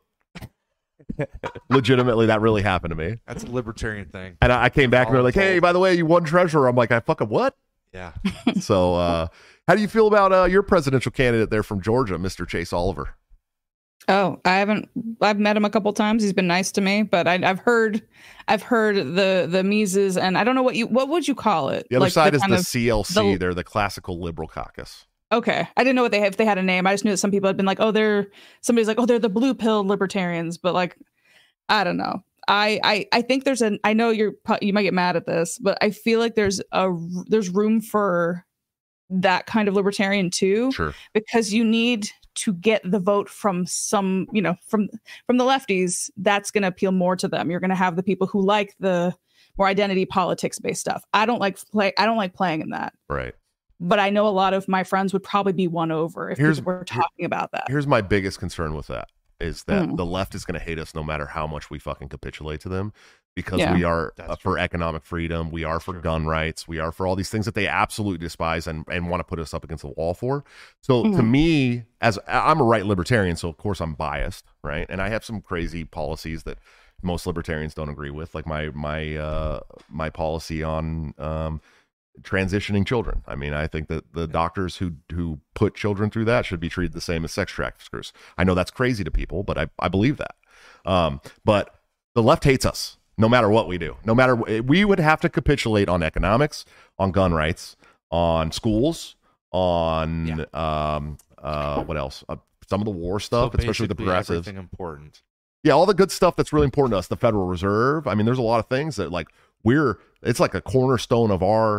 Legitimately, that really happened to me. That's a libertarian thing. And I came back and they're like, hey, by the way, you won treasurer. I'm like, I fucking what? Yeah. So, how do you feel about your presidential candidate there from Georgia, Mr. Chase Oliver? Oh, I've met him a couple times. He's been nice to me, but I've heard the Mises, and I don't know what would you call it? The other side is the kind of CLC. They're the Classical Liberal Caucus. Okay, I didn't know if they had a name. I just knew that some people had been like, somebody's like, oh, they're the blue pill libertarians, but like, I don't know. I think I know you might get mad at this, but I feel like there's room for that kind of libertarian too. Sure. Because you need to get the vote from from the lefties. That's going to appeal more to them. You're going to have the people who like the more identity politics based stuff. I don't like playing in that. Right. But I know a lot of my friends would probably be won over if people were talking about that. Here's my biggest concern with that is that the left is going to hate us no matter how much we fucking capitulate to them, because we are for economic freedom. We are for gun rights. We are for all these things that they absolutely despise and want to put us up against the wall for. So to me, as I'm a right libertarian, so of course I'm biased, right? And I have some crazy policies that most libertarians don't agree with, like my policy on transitioning children. I mean, I think that the doctors who put children through that should be treated the same as sex traffickers. I know that's crazy to people, but I believe that. But the left hates us no matter what we do. No matter, we would have to capitulate on economics, on gun rights, on schools, on what else? Some of the war stuff, So especially the progressives. Everything important. Yeah, all the good stuff that's really important to us. The Federal Reserve. I mean, there's a lot of things that like it's like a cornerstone of our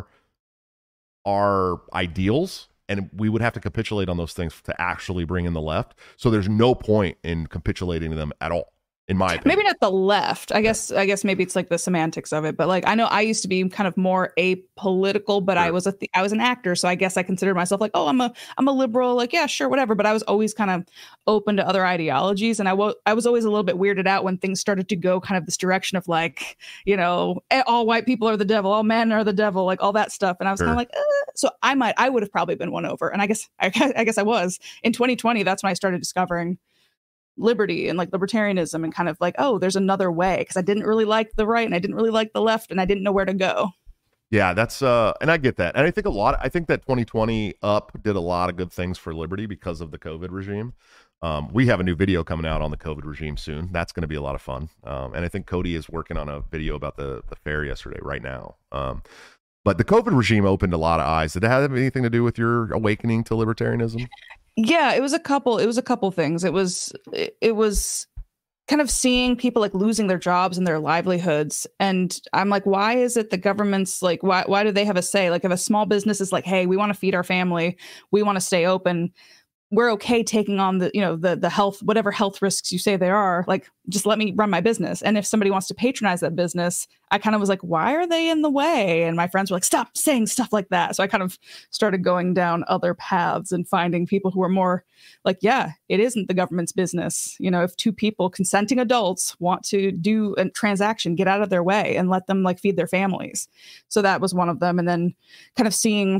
ideals, and we would have to capitulate on those things to actually bring in the left. So there's no point in capitulating to them at all, in my opinion. Maybe not the left. I guess maybe it's like the semantics of it. But like, I know I used to be kind of more apolitical, but I was an actor, so I guess I considered myself like, oh, I'm a liberal. Like, yeah, sure, whatever. But I was always kind of open to other ideologies, and I was always a little bit weirded out when things started to go kind of this direction of like, all white people are the devil, all men are the devil, like all that stuff. And I was kind of like, so I would have probably been won over. And I guess I was in 2020. That's when I started discovering liberty and like libertarianism and kind of like, oh, there's another way, because I didn't really like the right and I didn't really like the left and I didn't know where to go. Yeah, that's and I get that. And I think that 2020 did a lot of good things for liberty because of the COVID regime. We have a new video coming out on the COVID regime soon. That's going to be a lot of fun. And I think Cody is working on a video about the fair yesterday right now. But the COVID regime opened a lot of eyes. Did it have anything to do with your awakening to libertarianism? Yeah, it was a couple things. It was kind of seeing people like losing their jobs and their livelihoods. And I'm like, why is it the government's like, why do they have a say? Like if a small business is like, hey, we want to feed our family, we want to stay open, we're okay taking on the health, whatever health risks you say there are, like, just let me run my business. And if somebody wants to patronize that business, I kind of was like, why are they in the way? And my friends were like, stop saying stuff like that. So I kind of started going down other paths and finding people who are more like, yeah, it isn't the government's business. If two people, consenting adults, want to do a transaction, get out of their way and let them like feed their families. So that was one of them. And then kind of seeing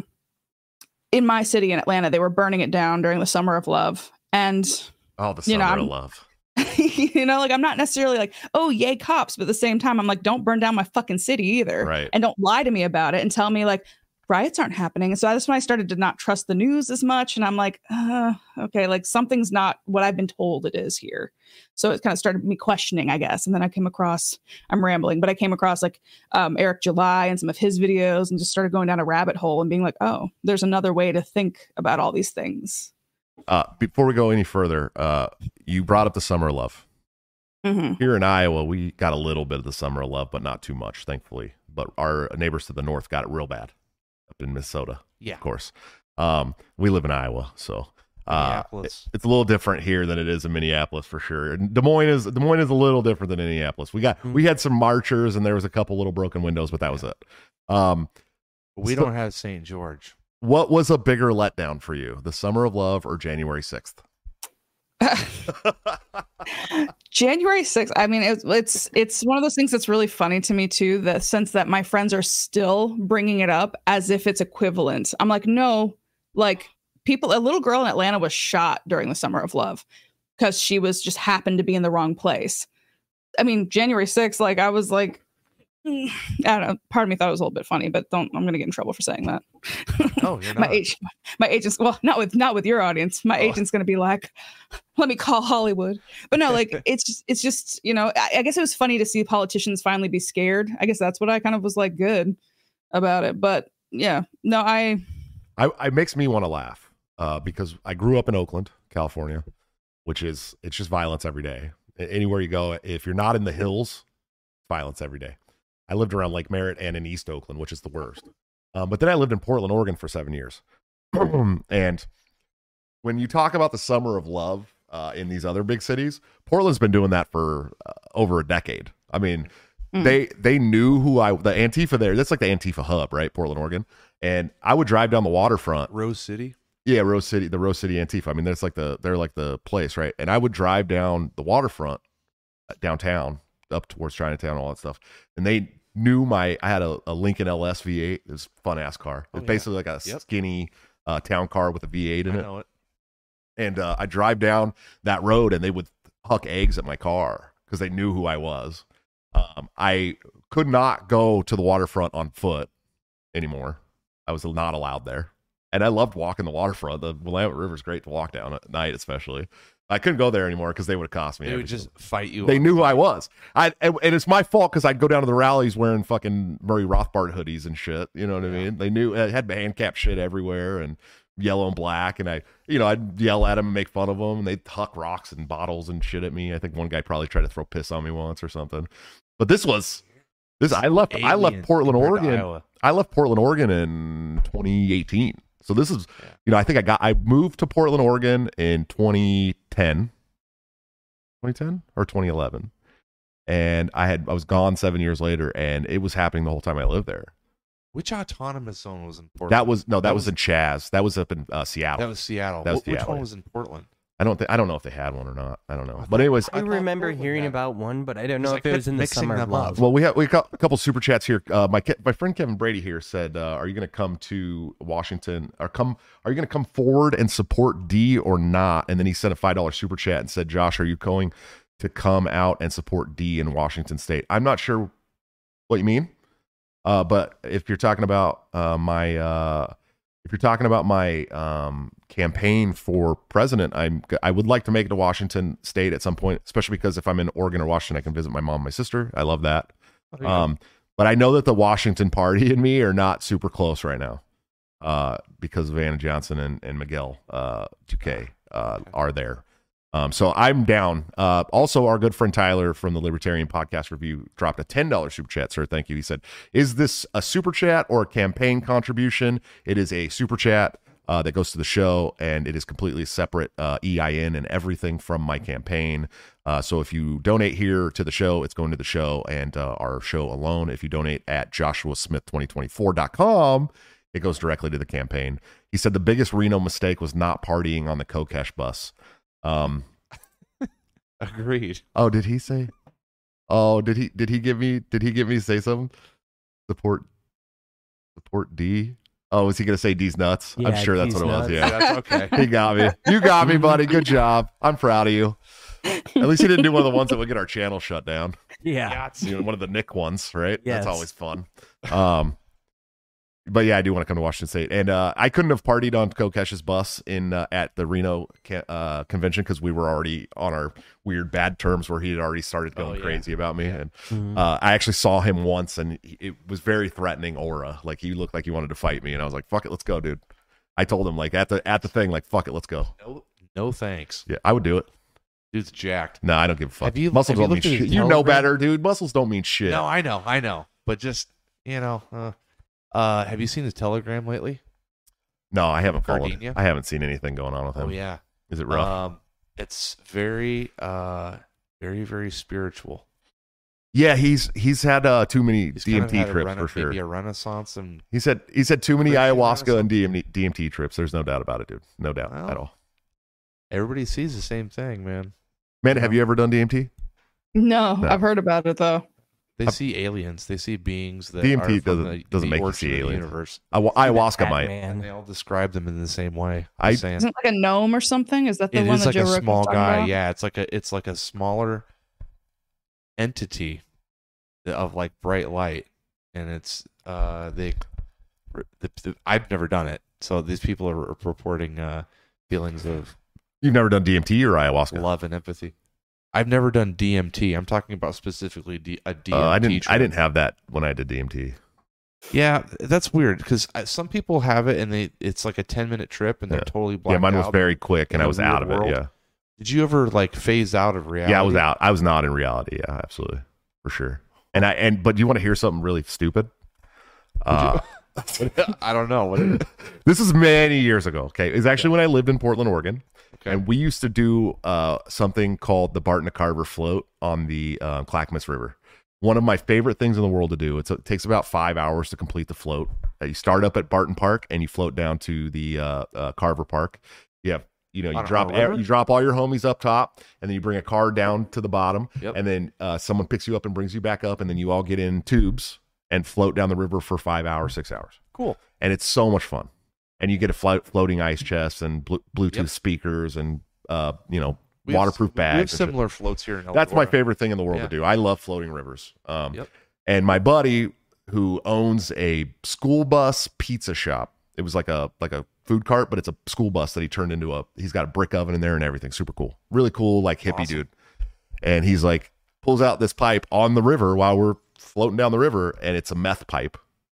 in my city in Atlanta, they were burning it down during the Summer of Love. And the Summer of Love. Like I'm not necessarily like, oh, yay, cops. But at the same time, I'm like, don't burn down my fucking city either. Right. And don't lie to me about it and tell me like riots aren't happening. And so that's when I started to not trust the news as much. And I'm like, okay, like something's not what I've been told it is here. So it kind of started me questioning, I guess. And then I came across, I'm rambling, but I came across like Eric July and some of his videos and just started going down a rabbit hole and being like, oh, there's another way to think about all these things. Before we go any further, you brought up the Summer of Love. Mm-hmm. Here in Iowa, we got a little bit of the Summer of Love, but not too much, thankfully. But our neighbors to the north got it real bad up in Minnesota. Yeah. Of course. We live in Iowa, so Minneapolis. It's a little different here than it is in Minneapolis for sure. And Des Moines is a little different than Minneapolis. We had some marchers and there was a couple little broken windows, but that was it. We don't have St. George. What was a bigger letdown for you, the Summer of Love or January 6th? January 6th. I mean, it's one of those things that's really funny to me too, the sense that my friends are still bringing it up as if it's equivalent. I'm like, no, like a little girl in Atlanta was shot during the Summer of Love because she was just happened to be in the wrong place. I mean, January 6th, like I was like, I don't know. Part of me thought it was a little bit funny, but I'm going to get in trouble for saying that. Oh, you're my not. my agent's, well, not with your audience. My agent's going to be like, let me call Hollywood. But no, like it's just, you know, I guess it was funny to see politicians finally be scared. I guess that's what I kind of was like good about it. But yeah, no, it makes me want to laugh because I grew up in Oakland, California, it's just violence every day. Anywhere you go, if you're not in the hills, violence every day. I lived around Lake Merritt and in East Oakland, which is the worst. But then I lived in Portland, Oregon for 7 years. And when you talk about the summer of love in these other big cities, Portland's been doing that for over a decade. I mean, they knew the Antifa there. That's like the Antifa hub, right? Portland, Oregon. And I would drive down the waterfront. Rose City? Yeah, Rose City, the Rose City Antifa. I mean, they're like the place, right? And I would drive down the waterfront downtown up towards Chinatown, all that stuff. And they knew I had a Lincoln LS V8. It was a fun ass car. It's basically like a skinny town car with a V8 in it. I know it. And I drive down that road and they would huck eggs at my car because they knew who I was. I could not go to the waterfront on foot anymore. I was not allowed there. And I loved walking the waterfront. The Willamette River is great to walk down at night, especially. I couldn't go there anymore because they would have cost me. They would just fight you. They knew who I was. And it's my fault because I'd go down to the rallies wearing fucking Murray Rothbard hoodies and shit. You know what I mean? They knew I had band cap shit everywhere and yellow and black. And I'd yell at them and make fun of them. And they'd huck rocks and bottles and shit at me. I think one guy probably tried to throw piss on me once or something. But I left Portland, Oregon. I left Portland, Oregon in 2018. So this is, I think I moved to Portland, Oregon in 2010 or 2011. And I was gone 7 years later and it was happening the whole time I lived there. Which autonomous zone was in Portland? That was in Chaz. That was up in Seattle. That was Seattle. Which one was in Portland? I don't know if they had one or not. I don't know. But anyways, I remember hearing about one, but I don't know if it was in the summer of love. Well, we got a couple super chats here. My friend Kevin Brady here said, "Are you going to come to Washington or are you going to come forward and support D or not?" And then he sent a $5 super chat and said, "Josh, are you going to come out and support D in Washington State?" I'm not sure what you mean, but if you're talking about my campaign for president, I would like to make it to Washington State at some point, especially because if I'm in Oregon or Washington, I can visit my mom and my sister. I love that. Oh, yeah. But I know that the Washington party and me are not super close right now because of Anna Johnson and Miguel Duque are there. So I'm down. Also, our good friend Tyler from the Libertarian Podcast Review dropped a $10 super chat, sir. Thank you. He said, "Is this a super chat or a campaign contribution?" It is a super chat that goes to the show, and it is completely separate EIN and everything from my campaign. So if you donate here to the show, it's going to the show and our show alone. If you donate at joshuasmith2024.com, it goes directly to the campaign. He said the biggest Reno mistake was not partying on the Kokesh bus. Agreed. Oh, did he say? Oh, did he give me say something? Support D. Oh, was he gonna say D's nuts? Yeah, I'm sure that's D's what nuts. it was. Yeah, That's okay. he got me. You got me, buddy. Good job. I'm proud of you. At least he didn't do one of the ones that would get our channel shut down. Yeah. One of the Nick ones, right? Yes. That's always fun. But yeah, I do want to come to Washington State, and I couldn't have partied on Kokesh's bus at the Reno convention because we were already on our weird bad terms where he had already started going crazy about me, and I actually saw him once, and it was very threatening aura. Like he looked like he wanted to fight me, and I was like, "Fuck it, let's go, dude." I told him like at the thing, like, "Fuck it, let's go." No thanks. Yeah, I would do it. Dude's jacked. No, I don't give a fuck. Muscles don't mean shit. You know better, dude. Muscles don't mean shit. No, I know. But just have you seen his Telegram lately? No, I haven't followed. Gardenia? I haven't seen anything going on with him. Oh yeah. Is it rough? It's very, very, very spiritual. Yeah, he's had too many He's DMT kind of trips for sure. Maybe a renaissance, and He said too many Christian ayahuasca and DMT trips. There's no doubt about it, dude. No doubt at all. everybody sees the same thing, man. Man, have you ever done DMT? No, I've heard about it though. They see aliens. They see beings that DMT are from doesn't the make you origin see of the aliens. universe. Ayahuasca might. And they all describe them in the same way. Isn't it like a gnome or something? Is that the It one is that like Joe a Rogan's small talking guy. about? Yeah, it's like a smaller entity of like bright light, and it's I've never done it, so these people are reporting feelings of You've never done DMT or ayahuasca? love and empathy. I've never done DMT. I'm talking about specifically a DMT. I didn't have that when I did DMT. Yeah, that's weird because some people have it and it's like a 10-minute trip and they're totally blacked out. Yeah, mine was very quick and I was out of it. Yeah. Did you ever like phase out of reality? Yeah, I was out. I was not in reality. Yeah, absolutely, for sure. But do you want to hear something really stupid? I don't know. This is many years ago. Okay, it's actually when I lived in Portland, Oregon. Okay. And we used to do something called the Barton to Carver float on the Clackamas River. One of my favorite things in the world to do. It takes about 5 hours to complete the float. You start up at Barton Park and you float down to the Carver Park. You drop all your homies up top, and then you bring a car down to the bottom, and then someone picks you up and brings you back up, and then you all get in tubes and float down the river for 5 hours, 6 hours. Cool. And it's so much fun. And you get a floating ice chest and Bluetooth speakers and waterproof bags. We have similar floats here in El That's my Dorado. favorite thing in the world to do. I love floating rivers. And my buddy who owns a school bus pizza shop. It was like a food cart, but it's a school bus that he turned into he's got a brick oven in there and everything. Super cool. Really cool, like hippie dude. And he's like, pulls out this pipe on the river while we're floating down the river, and it's a meth pipe.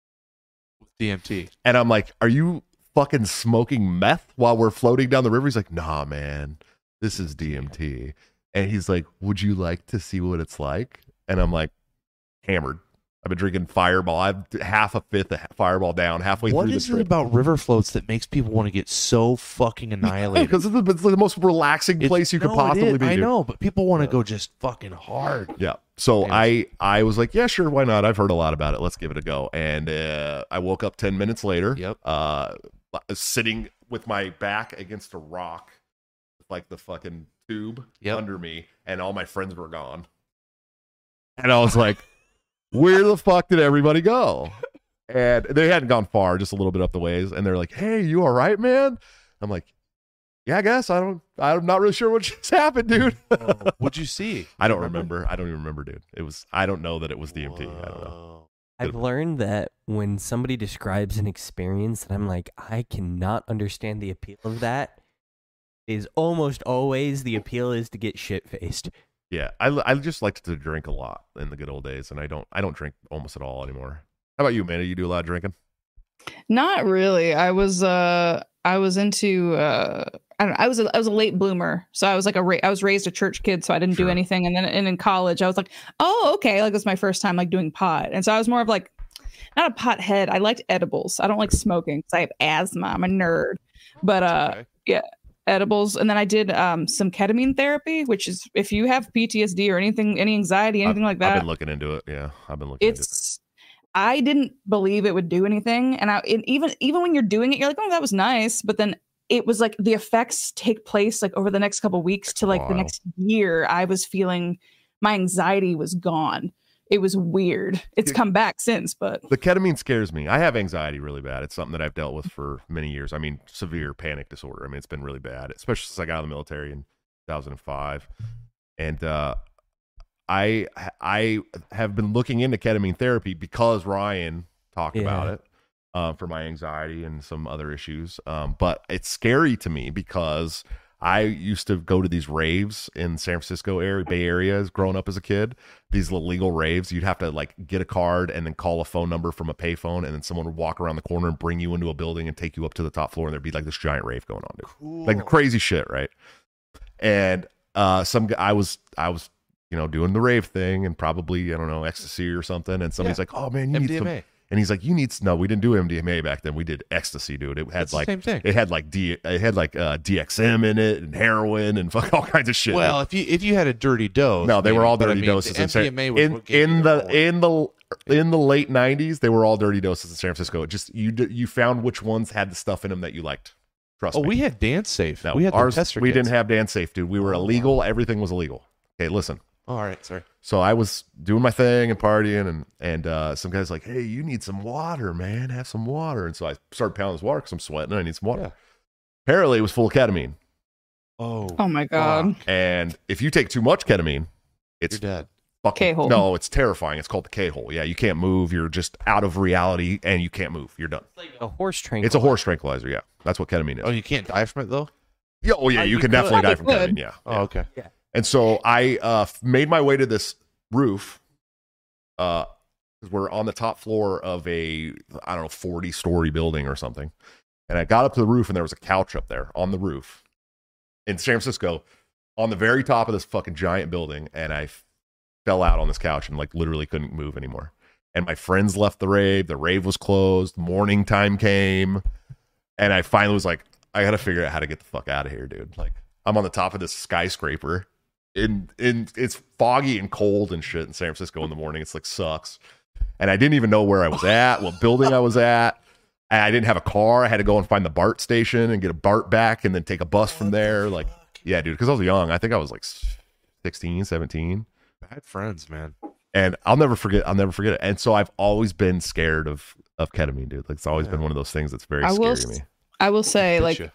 DMT. And I'm like, are you fucking smoking meth while we're floating down the river? He's like, nah, man, this is DMT. And he's like, would you like to see what it's like? And I'm like, hammered. I've been drinking Fireball. I've half a fifth of Fireball down halfway through the trip. What is it about river floats that makes people want to get so fucking annihilated? Because it's the most relaxing place you could possibly be. I know, but people want to go just fucking hard. Yeah. So I was like, yeah, sure, why not? I've heard a lot about it. Let's give it a go. And I woke up 10 minutes later. Sitting with my back against a rock, like the fucking tube under me, and all my friends were gone. And I was like, where the fuck did everybody go? And they hadn't gone far, just a little bit up the ways. And they're like, hey, you all right, man? I'm like, yeah, I guess. I'm not really sure what just happened, dude. What'd you see? I don't remember. I don't even remember, dude. I don't know that it was DMT. I don't know. I've learned that when somebody describes an experience that I'm like, I cannot understand the appeal of that, is almost always the appeal is to get shit-faced. Yeah, I just liked to drink a lot in the good old days, and I don't drink almost at all anymore. How about you, Amanda? You do a lot of drinking? Not really. I was into I was a late bloomer, so I was like I was raised a church kid, so I didn't do anything, and then in college I was like, oh, okay, like this was my first time like doing pot, and so I was more of like not a pot head. I liked edibles. I don't like smoking because I have asthma. I'm a nerd, but yeah. Edibles, and then I did some ketamine therapy, which is if you have PTSD or anything, any anxiety, anything like that. I've been looking into it. Yeah, I've been looking into it. I didn't believe it would do anything, and even when you're doing it, you're like, oh, that was nice, but then it was like the effects take place like over the next couple of weeks to like the next year. I was feeling my anxiety was gone. It was weird. It's come back since, but the ketamine scares me. I have anxiety really bad. It's something that I've dealt with for many years. I mean, severe panic disorder. I mean, it's been really bad, especially since I got out of the military in 2005. And I have been looking into ketamine therapy because Ryan talked about it for my anxiety and some other issues. But it's scary to me because I used to go to these raves in San Francisco area, Bay Area, growing up as a kid. These illegal raves, you'd have to like get a card and then call a phone number from a payphone, and then someone would walk around the corner and bring you into a building and take you up to the top floor, and there'd be like this giant rave going on, dude. Cool. Like crazy shit, right? And I was doing the rave thing and probably I don't know ecstasy or something, and somebody's like, "Oh man, you need some." And he's like, no, we didn't do MDMA back then. We did ecstasy, dude. It had like, same thing. It had like DXM in it and heroin and fuck all kinds of shit. Well, if you had a dirty dose, no, they were all dirty doses. MDMA was in the late 90s, they were all dirty doses in San Francisco. It just you found which ones had the stuff in them that you liked. Trust me. We had Dance Safe. No, we had ours. tester We kits. didn't have Dance Safe, dude. We were illegal. Everything was illegal. Okay, listen. Oh, all right, sorry. So I was doing my thing and partying, and some guy's like, "Hey, you need some water, man. Have some water." And so I started pounding this water because I'm sweating and I need some water. Yeah. Apparently, it was full of ketamine. Oh my god! And if you take too much ketamine, you're dead. K-hole. No, it's terrifying. It's called the K-hole. Yeah, you can't move. You're just out of reality, and you can't move. You're done. It's like a horse tranquilizer. It's a horse tranquilizer. Yeah, that's what ketamine is. Oh, you can't die from it though? Yeah, oh yeah, you can definitely die from ketamine. Yeah. Oh, okay. And so I made my way to this roof. Because we're on the top floor of a 40-story building or something. And I got up to the roof, and there was a couch up there on the roof in San Francisco, on the very top of this fucking giant building, and I fell out on this couch and like literally couldn't move anymore. And my friends left the rave was closed, morning time came, and I finally was like, I gotta figure out how to get the fuck out of here, dude. Like, I'm on the top of this skyscraper, in it's foggy and cold and shit in San Francisco in the morning. It's like sucks. And I didn't even know where I was at, what building I was at. And I didn't have a car. I had to go and find the BART station and get a BART back and then take a bus from there. Like, yeah, dude, because I was young. I think I was like 16, 17. Bad friends, man. And I'll never forget it. And so I've always been scared of ketamine, dude. Like, it's always been one of those things that's very scary to me. I will say, like,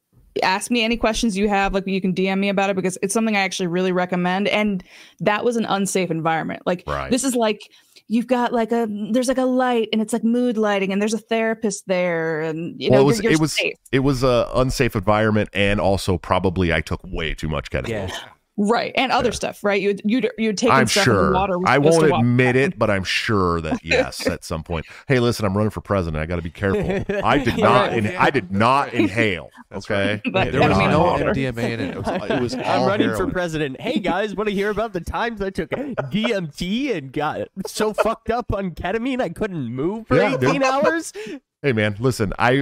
ask me any questions you have. Like, you can DM me about it, because it's something I actually really recommend. And that was an unsafe environment. Like, this is like, you've got like there's like a light, and it's like mood lighting, and there's a therapist there, and you know, it was a unsafe environment, and also probably I took way too much ketamine. Yeah. Right, and other stuff, right? You'd take. I'm stuff sure. In the water I won't admit it, but I'm sure that yes, at some point. Hey, listen, I'm running for president. I got to be careful. I did not. I did not inhale. Okay, there was no MDMA in it. It was all I'm running heroin. for president. Hey guys, want to hear about the times I took DMT and got so fucked up on ketamine I couldn't move for 18 hours? Hey man, listen. I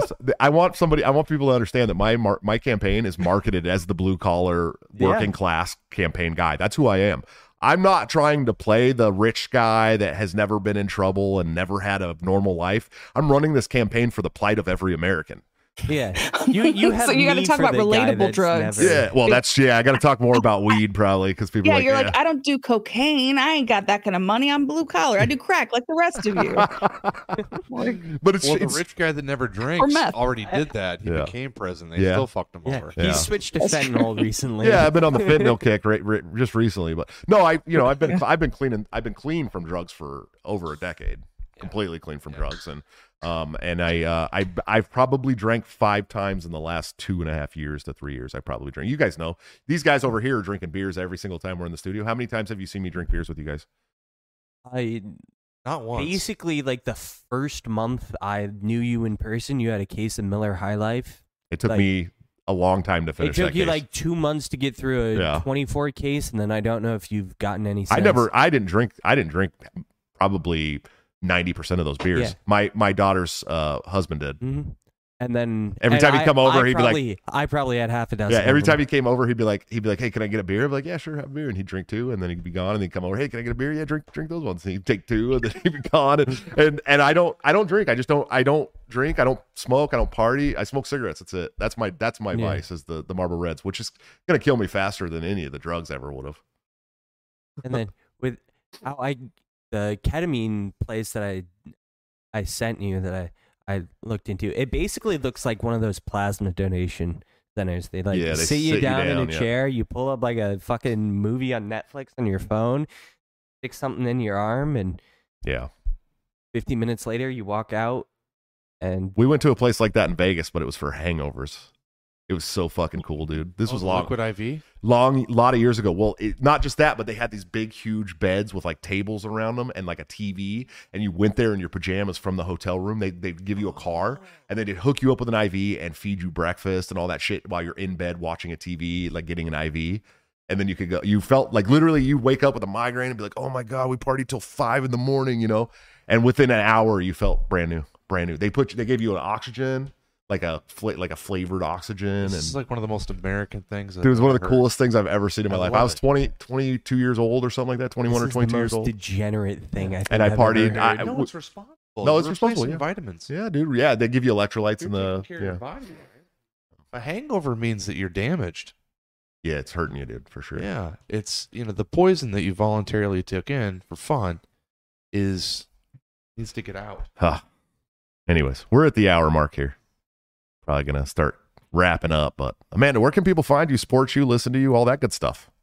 want people to understand that my campaign is marketed as the blue collar working class campaign guy. That's who I am. I'm not trying to play the rich guy that has never been in trouble and never had a normal life. I'm running this campaign for the plight of every American. Yeah, you have. So you got to talk about relatable drugs. Never... Yeah, I got to talk more about weed probably, because people. Yeah, you're like, I don't do cocaine. I ain't got that kind of money. I'm blue collar. I do crack like the rest of you. But it's the rich guy that never drinks already did that. He became president. They still fucked him over. He switched to fentanyl recently. Yeah, I've been on the fentanyl kick just recently, but no, I've been clean from drugs for over a decade, completely clean from drugs, and I've probably drank 5 times in the last 2.5 years to 3 years. I probably drink. You guys know these guys over here are drinking beers every single time we're in the studio. How many times have you seen me drink beers with you guys? Not once. Basically, like the first month I knew you in person, you had a case of Miller High Life. It took me a long time to finish. It took that you case. like 2 months to get through a 24 case, and then I don't know if you've gotten any. Since. I didn't drink probably 90% of those beers. Yeah. My daughter's husband did. Mm-hmm. And then every time he'd come over, he'd be like, I probably had half a dozen. Yeah, every time he came over, he'd be like, hey, can I get a beer? I'd be like, yeah, sure, have a beer. And he'd drink 2, and then he'd be gone. And then he'd come over, hey, can I get a beer? Yeah, drink those ones. And he'd take 2, and then he'd be gone. And I don't drink. I don't drink. I don't smoke. I don't party. I smoke cigarettes. That's it. That's my vice, is the Marlboro Reds, which is gonna kill me faster than any of the drugs ever would have. And then with how the ketamine place that I sent you that I looked into, it basically looks like one of those plasma donation centers. They sit you down in a chair, you pull up like a fucking movie on Netflix on your phone, stick something in your arm, and 15 minutes later you walk out. And we went to a place like that in Vegas, but it was for hangovers. It was so fucking cool, dude. This was Liquid IV? Lot of years ago. Well, not just that, but they had these big, huge beds with like tables around them and like a TV. And you went there in your pajamas from the hotel room. They'd give you a car, and they'd hook you up with an IV and feed you breakfast and all that shit while you're in bed watching a TV, like getting an IV. And then you could go. You felt like literally you wake up with a migraine and be like, oh my God, we partied till 5 a.m, you know? And within an hour, you felt brand new. They gave you an oxygen. Like a flavored oxygen. This is like one of the most American things. Dude, it was one of the coolest things I've ever seen in my life. I was 22 years old or something like that, 21 or 22 years old. This is the most degeneraate thing I think and I partied. No, it's responsible. No, it's responsible. Yeah. Vitamins. Yeah, dude. Yeah, they give you electrolytes in the. Your body, a hangover means that you're damaged. Yeah, it's hurting you, dude, for sure. Yeah, it's the poison that you voluntarily took in for fun needs to get out. Huh. Anyways, we're at the hour mark here. Probably gonna start wrapping up, but Amanda, where can people find you, support you, listen to you, all that good stuff?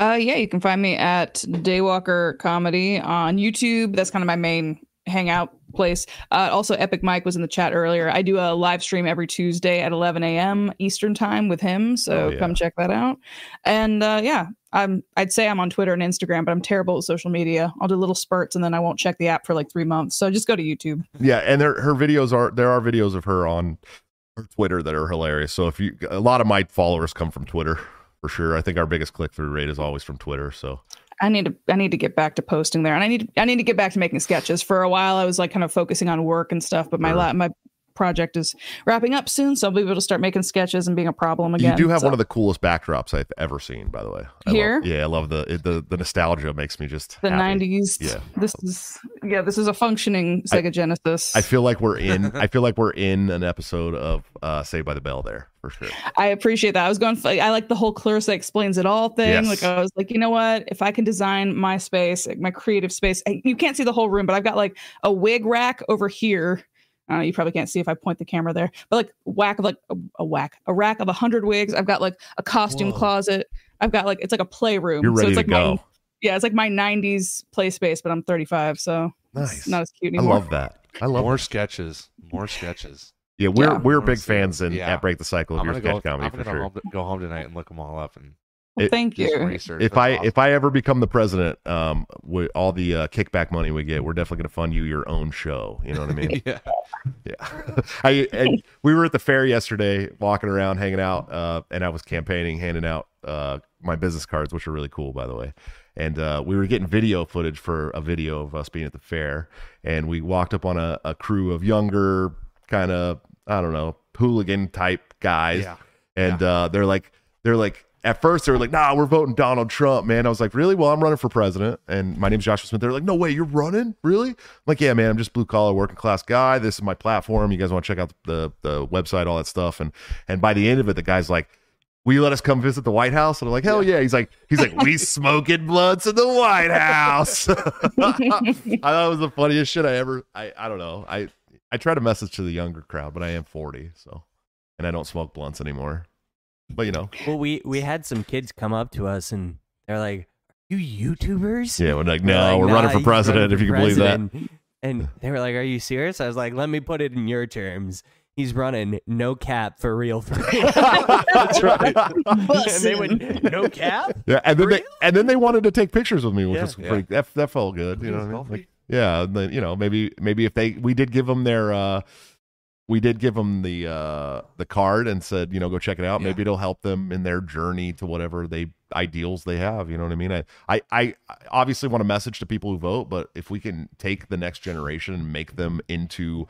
Yeah, you can find me at Daywalker Comedy on YouTube. That's kind of my main hangout place. Also, Epic Mike was in the chat earlier. I do a live stream every Tuesday at 11 a.m. Eastern time with him, so come check that out. And yeah, I'd say I'm on Twitter and Instagram, but I'm terrible at social media. I'll do little spurts and then I won't check the app for like 3 months. So just go to YouTube. Yeah, and there are videos of her on her Twitter that are hilarious. So a lot of my followers come from Twitter for sure. I think our biggest click-through rate is always from Twitter. So I need to get back to posting there, and I need to get back to making sketches. For a while, I was like kind of focusing on work and stuff, but my project is wrapping up soon, so I'll be able to start making sketches and being a problem again. You do have one of the coolest backdrops I've ever seen, by the way. I love the nostalgia. Makes me just the happy. 90s. Yeah, this is a functioning Sega Genesis. I feel like we're in an episode of Saved by the Bell there for sure. I appreciate that. I like the whole Clarissa Explains It All thing. Yes. Like I was like, you know what? If I can design my space, my creative space, you can't see the whole room, but I've got like a wig rack over here. You probably can't see if I point the camera there, but like a rack of 100 wigs. I've got like a costume closet. I've got like, it's like a playroom. You're ready it's to like go. It's like my 90s play space, but I'm 35. So nice. It's not as cute anymore. I love that. I love more sketches. Yeah, we're big fans at Break the Cycle of your sketch comedy for sure. Go home tonight and look them all up and thank you. If I ever become the president, with all the kickback money we get, we're definitely going to fund you your own show. You know what I mean? Yeah. We were at the fair yesterday, walking around, hanging out, and I was campaigning, handing out my business cards, which are really cool, by the way. And we were getting video footage for a video of us being at the fair, and we walked up on a crew of younger, kind of, I don't know, hooligan type guys. Yeah. And they're like. At first, they were like, nah, we're voting Donald Trump, man. I was like, really? Well, I'm running for president. And my name's Joshua Smith. They're like, no way, you're running? Really? I'm like, yeah, man, I'm just blue collar working class guy. This is my platform. You guys want to check out the website, all that stuff. And by the end of it, the guy's like, will you let us come visit the White House? And I'm like, hell yeah. He's like, we smoking blunts in the White House. I thought it was the funniest shit I don't know. I try to message to the younger crowd, but I am 40, so, and I don't smoke blunts anymore. But well, we had some kids come up to us and they're like, "Are you YouTubers?" Yeah, we're like, no, we're running for president. If you can believe that. And they were like, "Are you serious?" I was like, "Let me put it in your terms. He's running no cap for real." That's right. And they went, "No cap." Yeah, and then they wanted to take pictures with me, which was pretty. That felt good. You know what I mean? Like, yeah, and then, maybe if we did give them their. We did give them the card and said, go check it out. Yeah. Maybe it'll help them in their journey to whatever ideals they have. You know what I mean? I obviously want to message to people who vote, but if we can take the next generation and make them into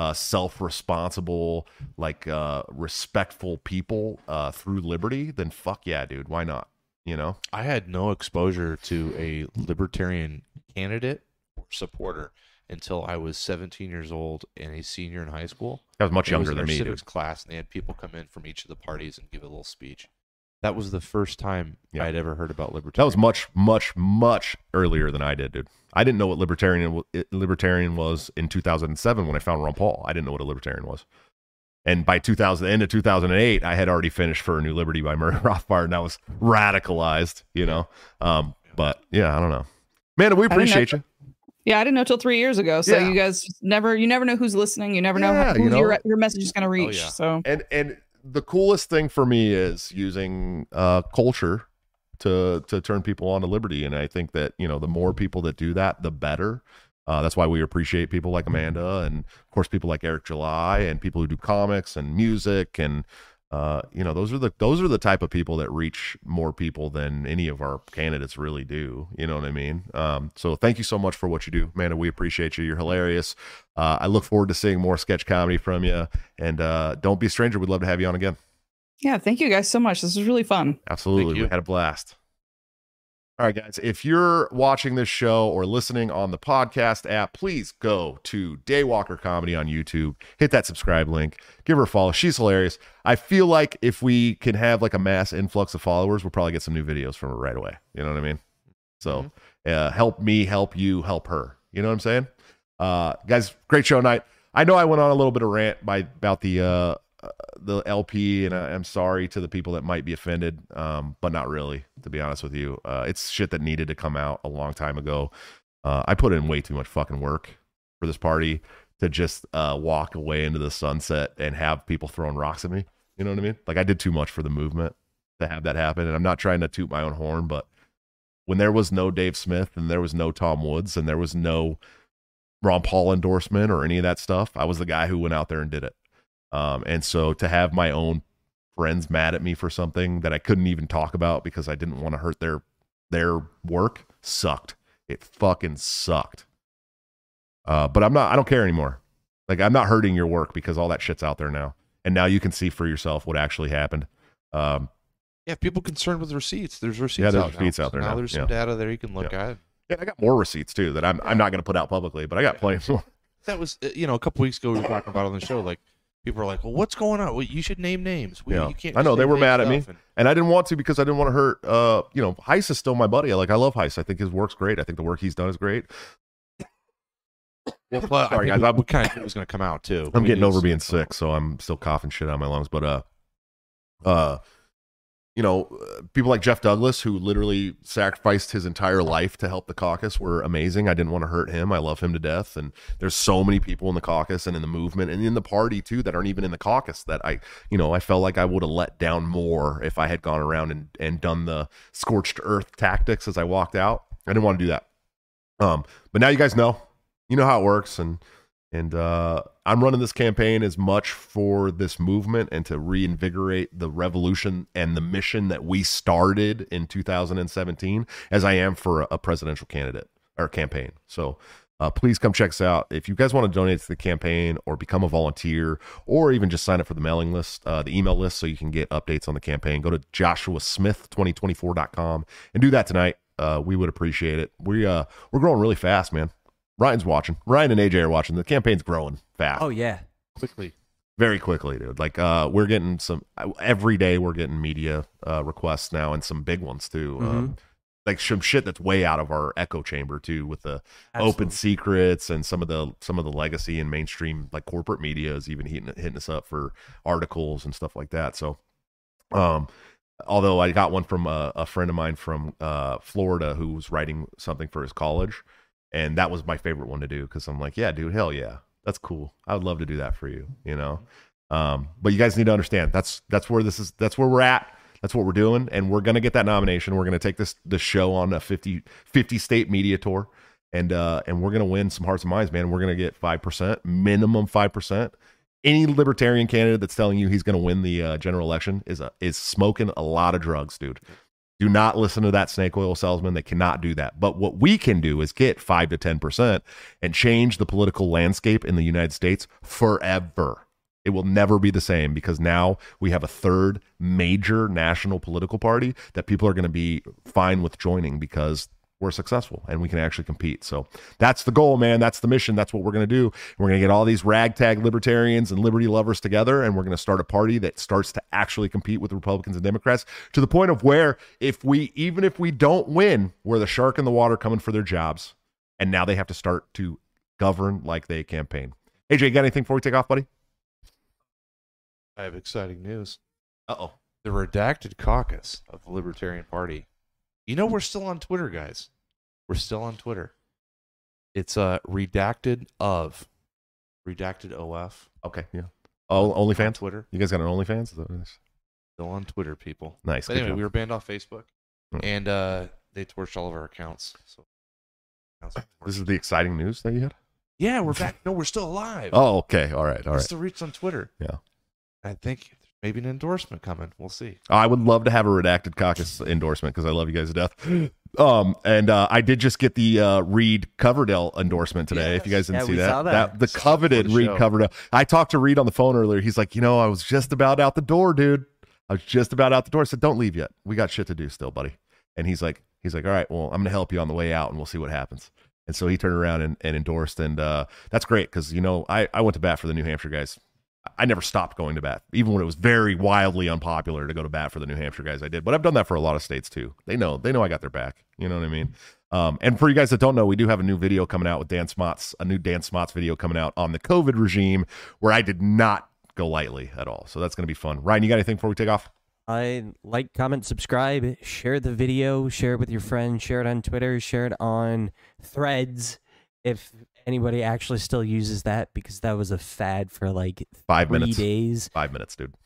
self-responsible, respectful people through liberty, then fuck yeah, dude. Why not? I had no exposure to a libertarian candidate or supporter until I was 17 years old and a senior in high school. I was much younger than me. Civics class, and they had people come in from each of the parties and give a little speech. That was the first time I had ever heard about libertarian. That was much, much, much earlier than I did, dude. I didn't know what libertarian was in 2007 when I found Ron Paul. I didn't know what a libertarian was. And by end of 2008, I had already finished For a New Liberty by Murray Rothbard, and I was radicalized, But yeah, I don't know. Man, we appreciate you. Yeah, I didn't know till 3 years ago. So you guys never know who's listening. You never know who your message is going to reach. Oh, yeah. So and the coolest thing for me is using culture to turn people on to liberty. And I think that the more people that do that, the better. That's why we appreciate people like Amanda and of course people like Eric July and people who do comics and music and. Those are the type of people that reach more people than any of our candidates really do. You know what I mean? So thank you so much for what you do, Amanda. We appreciate you. You're hilarious. I look forward to seeing more sketch comedy from you. And don't be a stranger. We'd love to have you on again. Yeah, thank you guys so much. This was really fun. Absolutely. We had a blast. All right, guys, if you're watching this show or listening on the podcast app, please go to Daywalker Comedy on YouTube. Hit that subscribe link. Give her a follow. She's hilarious. I feel like if we can have a mass influx of followers, we'll probably get some new videos from her right away. You know what I mean? So help me, help you, help her. You know what I'm saying? Guys, great show night. I know I went on a little bit of rant about the the LP, and I'm sorry to the people that might be offended, but not really, to be honest with you. It's shit that needed to come out a long time ago. I put in way too much fucking work for this party to just walk away into the sunset and have people throwing rocks at me. You know what I mean? Like, I did too much for the movement to have that happen, and I'm not trying to toot my own horn, but when there was no Dave Smith and there was no Tom Woods and there was no Ron Paul endorsement or any of that stuff, I was the guy who went out there and did it. And so to have my own friends mad at me for something that I couldn't even talk about because I didn't want to hurt their work sucked. It fucking sucked. But I don't care anymore. Like, I'm not hurting your work because all that shit's out there now. And now you can see for yourself what actually happened. Yeah, people concerned with receipts. There's receipts. Yeah, there's out receipts now. out there So now. there's some data there you can look at. Yeah, I got more receipts too that I'm not going to put out publicly, but I got plenty more. That was, a couple weeks ago we were talking about on the show. Like, people are like, "Well, what's going on? Well, you should name names." You can't. I know just they name were fake mad at me, stuff and I didn't want to because I didn't want to hurt. Heiss is still my buddy. I love Heiss. I think his work's great. I think the work he's done is great. Well, Sorry, I guys. think we kind of knew it was going to come out too. I'm We getting knew over it was being gonna come out. sick, so I'm still coughing shit out of my lungs. But people like Jeff Douglas, who literally sacrificed his entire life to help the caucus, were amazing. I didn't want to hurt him. I love him to death. And there's so many people in the caucus and in the movement and in the party too that aren't even in the caucus that I felt like I would have let down more if I had gone around and done the scorched earth tactics as I walked out. I didn't want to do that. But now you guys know. You know how it works, and I'm running this campaign as much for this movement and to reinvigorate the revolution and the mission that we started in 2017 as I am for a presidential candidate or campaign. So please come check us out. If you guys want to donate to the campaign or become a volunteer or even just sign up for the mailing list, the email list, so you can get updates on the campaign, go to joshuasmith2024.com and do that tonight. We would appreciate it. We're growing really fast, man. Ryan's watching. Ryan and AJ are watching. The campaign's growing fast. Oh yeah, Quickly. Very quickly, dude. Like, we're getting every day we're getting media requests now, and some big ones too. Like some shit that's way out of our echo chamber too, with the open secrets and some of the legacy and mainstream like corporate media is even hitting us up for articles and stuff like that. So, although I got one from a friend of mine from Florida who was writing something for his college. And that was my favorite one to do because I'm like, yeah, dude, hell yeah, that's cool. I would love to do that for you, But you guys need to understand that's where we're at. That's what we're doing, and we're gonna get that nomination. We're gonna take this show on a 50 state media tour, and we're gonna win some hearts and minds, man. We're gonna get 5%, minimum 5%. Any libertarian candidate that's telling you he's gonna win the general election is smoking a lot of drugs, dude. Do not listen to that snake oil salesman. They cannot do that. But what we can do is get 5 to 10% and change the political landscape in the United States forever. It will never be the same because now we have a third major national political party that people are going to be fine with joining because we're successful and we can actually compete. So that's the goal, man. That's the mission. That's what we're going to do. We're going to get all these ragtag libertarians and liberty lovers together, and we're going to start a party that starts to actually compete with Republicans and Democrats to the point of where even if we don't win, we're the shark in the water coming for their jobs. And now they have to start to govern like they campaign. AJ, you got anything before we take off, buddy? I have exciting news. Uh-oh. The redacted caucus of the Libertarian Party. We're still on Twitter, guys. We're still on Twitter. It's redacted OF. Okay, yeah. Oh, On OnlyFans? Twitter. You guys got an OnlyFans? Is that what it is? Still on Twitter, people. Nice. But good anyway, job. we were banned off Facebook, Hmm. and they torched all of our accounts. So This is the exciting news that you had? yeah, we're back. No, we're still alive. Oh, okay. All right. We're still reached on Twitter. Yeah. I think maybe an endorsement coming. We'll see. I would love to have a redacted caucus endorsement because I love you guys to death. And I did just get the Reed Coverdale endorsement today. Yes. If you guys didn't Yeah, see we that, saw that. the coveted For the Reed show. Coverdale. I talked to Reed on the phone earlier. He's like, I was just about out the door, dude. I was just about out the door. I said, don't leave yet. We got shit to do still, buddy. And he's like, all right, well, I'm going to help you on the way out and we'll see what happens. And so he turned around and endorsed. And that's great because, I went to bat for the New Hampshire guys. I never stopped going to bat, even when it was very wildly unpopular to go to bat for the New Hampshire guys. I did, but I've done that for a lot of states too. They know I got their back. You know what I mean? And for you guys that don't know, we do have a new video coming out with Dan Smots, a new Dan Smots video coming out on the COVID regime, where I did not go lightly at all. So that's going to be fun. Ryan, you got anything before we take off? Like, comment, subscribe, share the video, share it with your friends, share it on Twitter, share it on Threads, if anybody actually still uses that, because that was a fad for like 5 3 minutes. days. 5 minutes, dude.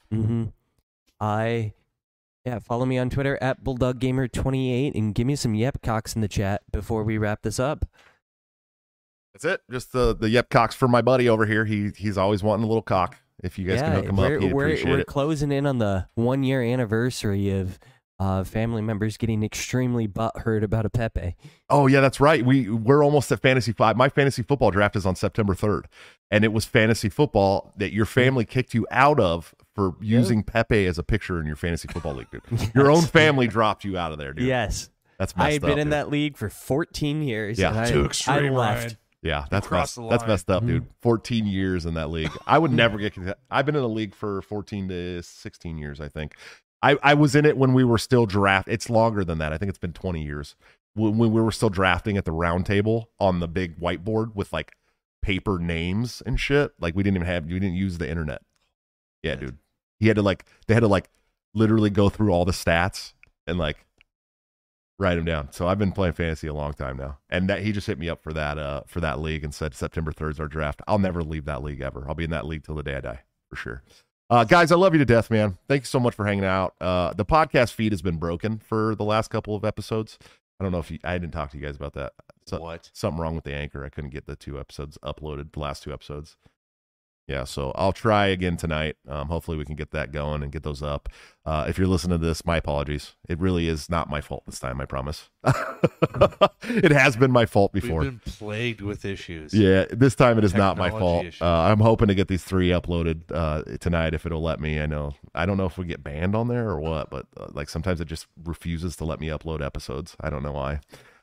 Follow me on Twitter at BulldogGamer28 and give me some yep cocks in the chat before we wrap this up. That's it. Just the yep cocks for my buddy over here. He's always wanting a little cock. If you guys can hook him up, he'd appreciate we're it. closing in on the 1 year anniversary of family members getting extremely butthurt about a Pepe. Oh yeah, that's right. We're almost at Fantasy 5. My fantasy football draft is on September 3rd, and it was fantasy football that your family kicked you out of for using Pepe as a picture in your fantasy football league, dude. Yes. Your own family dropped you out of there, dude. Yes, that's messed up. I've been in dude. that league for 14 years. Yeah, and Too I extreme, left. Ryan. Yeah, that's messed up, dude. 14 years in that league. I would never get. I've been in a league for 14 to 16 years, I think. I was in it when we were still draft. It's longer than that. I think it's been 20 years. When we were still drafting at the round table on the big whiteboard with like paper names and shit. Like we didn't use the internet. Yeah, dude. They had to literally go through all the stats and like write them down. So I've been playing fantasy a long time now, and that he just hit me up for that league and said September 3rd is our draft. I'll never leave that league ever. I'll be in that league till the day I die for sure. Guys, I love you to death, man. Thank you so much for hanging out. The podcast feed has been broken for the last couple of episodes. I don't know if I didn't talk to you guys about that. What? Something wrong with the anchor. I couldn't get the 2 episodes uploaded, the last 2 episodes. Yeah, so I'll try again tonight. Hopefully we can get that going and get those up. If you're listening to this, my apologies. It really is not my fault this time, I promise. It has been my fault before. We've been plagued with issues. Yeah, this time it is not my fault. Technology issues. I'm hoping to get these 3 uploaded tonight if it'll let me. I don't know if we get banned on there or what, but like sometimes it just refuses to let me upload episodes. I don't know why.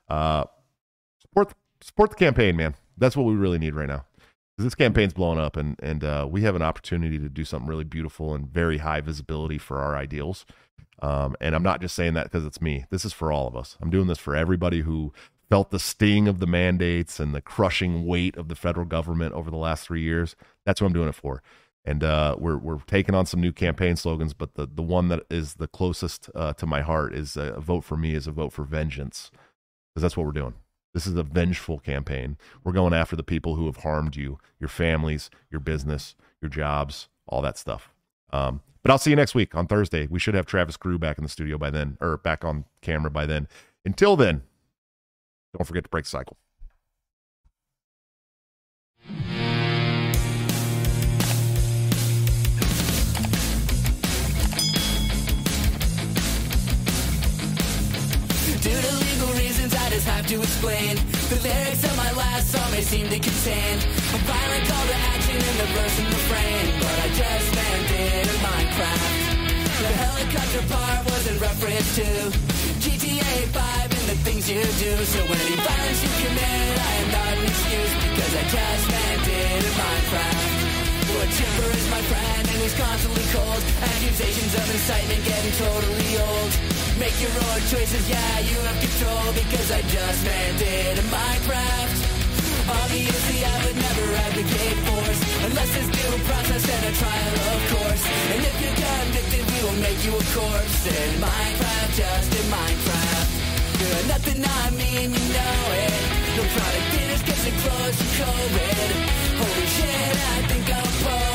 Support the campaign, man. That's what we really need right now. This campaign's blowing up, and we have an opportunity to do something really beautiful and very high visibility for our ideals. And I'm not just saying that because it's me. This is for all of us. I'm doing this for everybody who felt the sting of the mandates and the crushing weight of the federal government over the last 3 years. That's what I'm doing it for. And we're taking on some new campaign slogans, but the one that is the closest to my heart is a vote for me is a vote for vengeance, because that's what we're doing. This is a vengeful campaign. We're going after the people who have harmed you, your families, your business, your jobs, all that stuff. But I'll see you next week on Thursday. We should have Travis Grew back in the studio by then, or back on camera by then. Until then, don't forget to break the cycle. Due to legal reasons, I just have to explain. The lyrics of my last song may seem to contain a violent call to action in the verse and refrain, but I just meant it in Minecraft. The helicopter part was in reference to GTA 5 and the things you do. So any violence you commit, I am not an excuse, because I just meant it in Minecraft. But Chipper is my friend and he's constantly cold. Accusations of incitement getting totally old. Make your own choices, yeah, you have control, because I just meant it in Minecraft. Obviously I would never advocate force, unless there's due process and a trial, of course. And if you're convicted, we will make you a corpse. In Minecraft, just in Minecraft. You're nothing I mean, you know it. No product finished, gets it close to COVID. Holy shit, I think I'm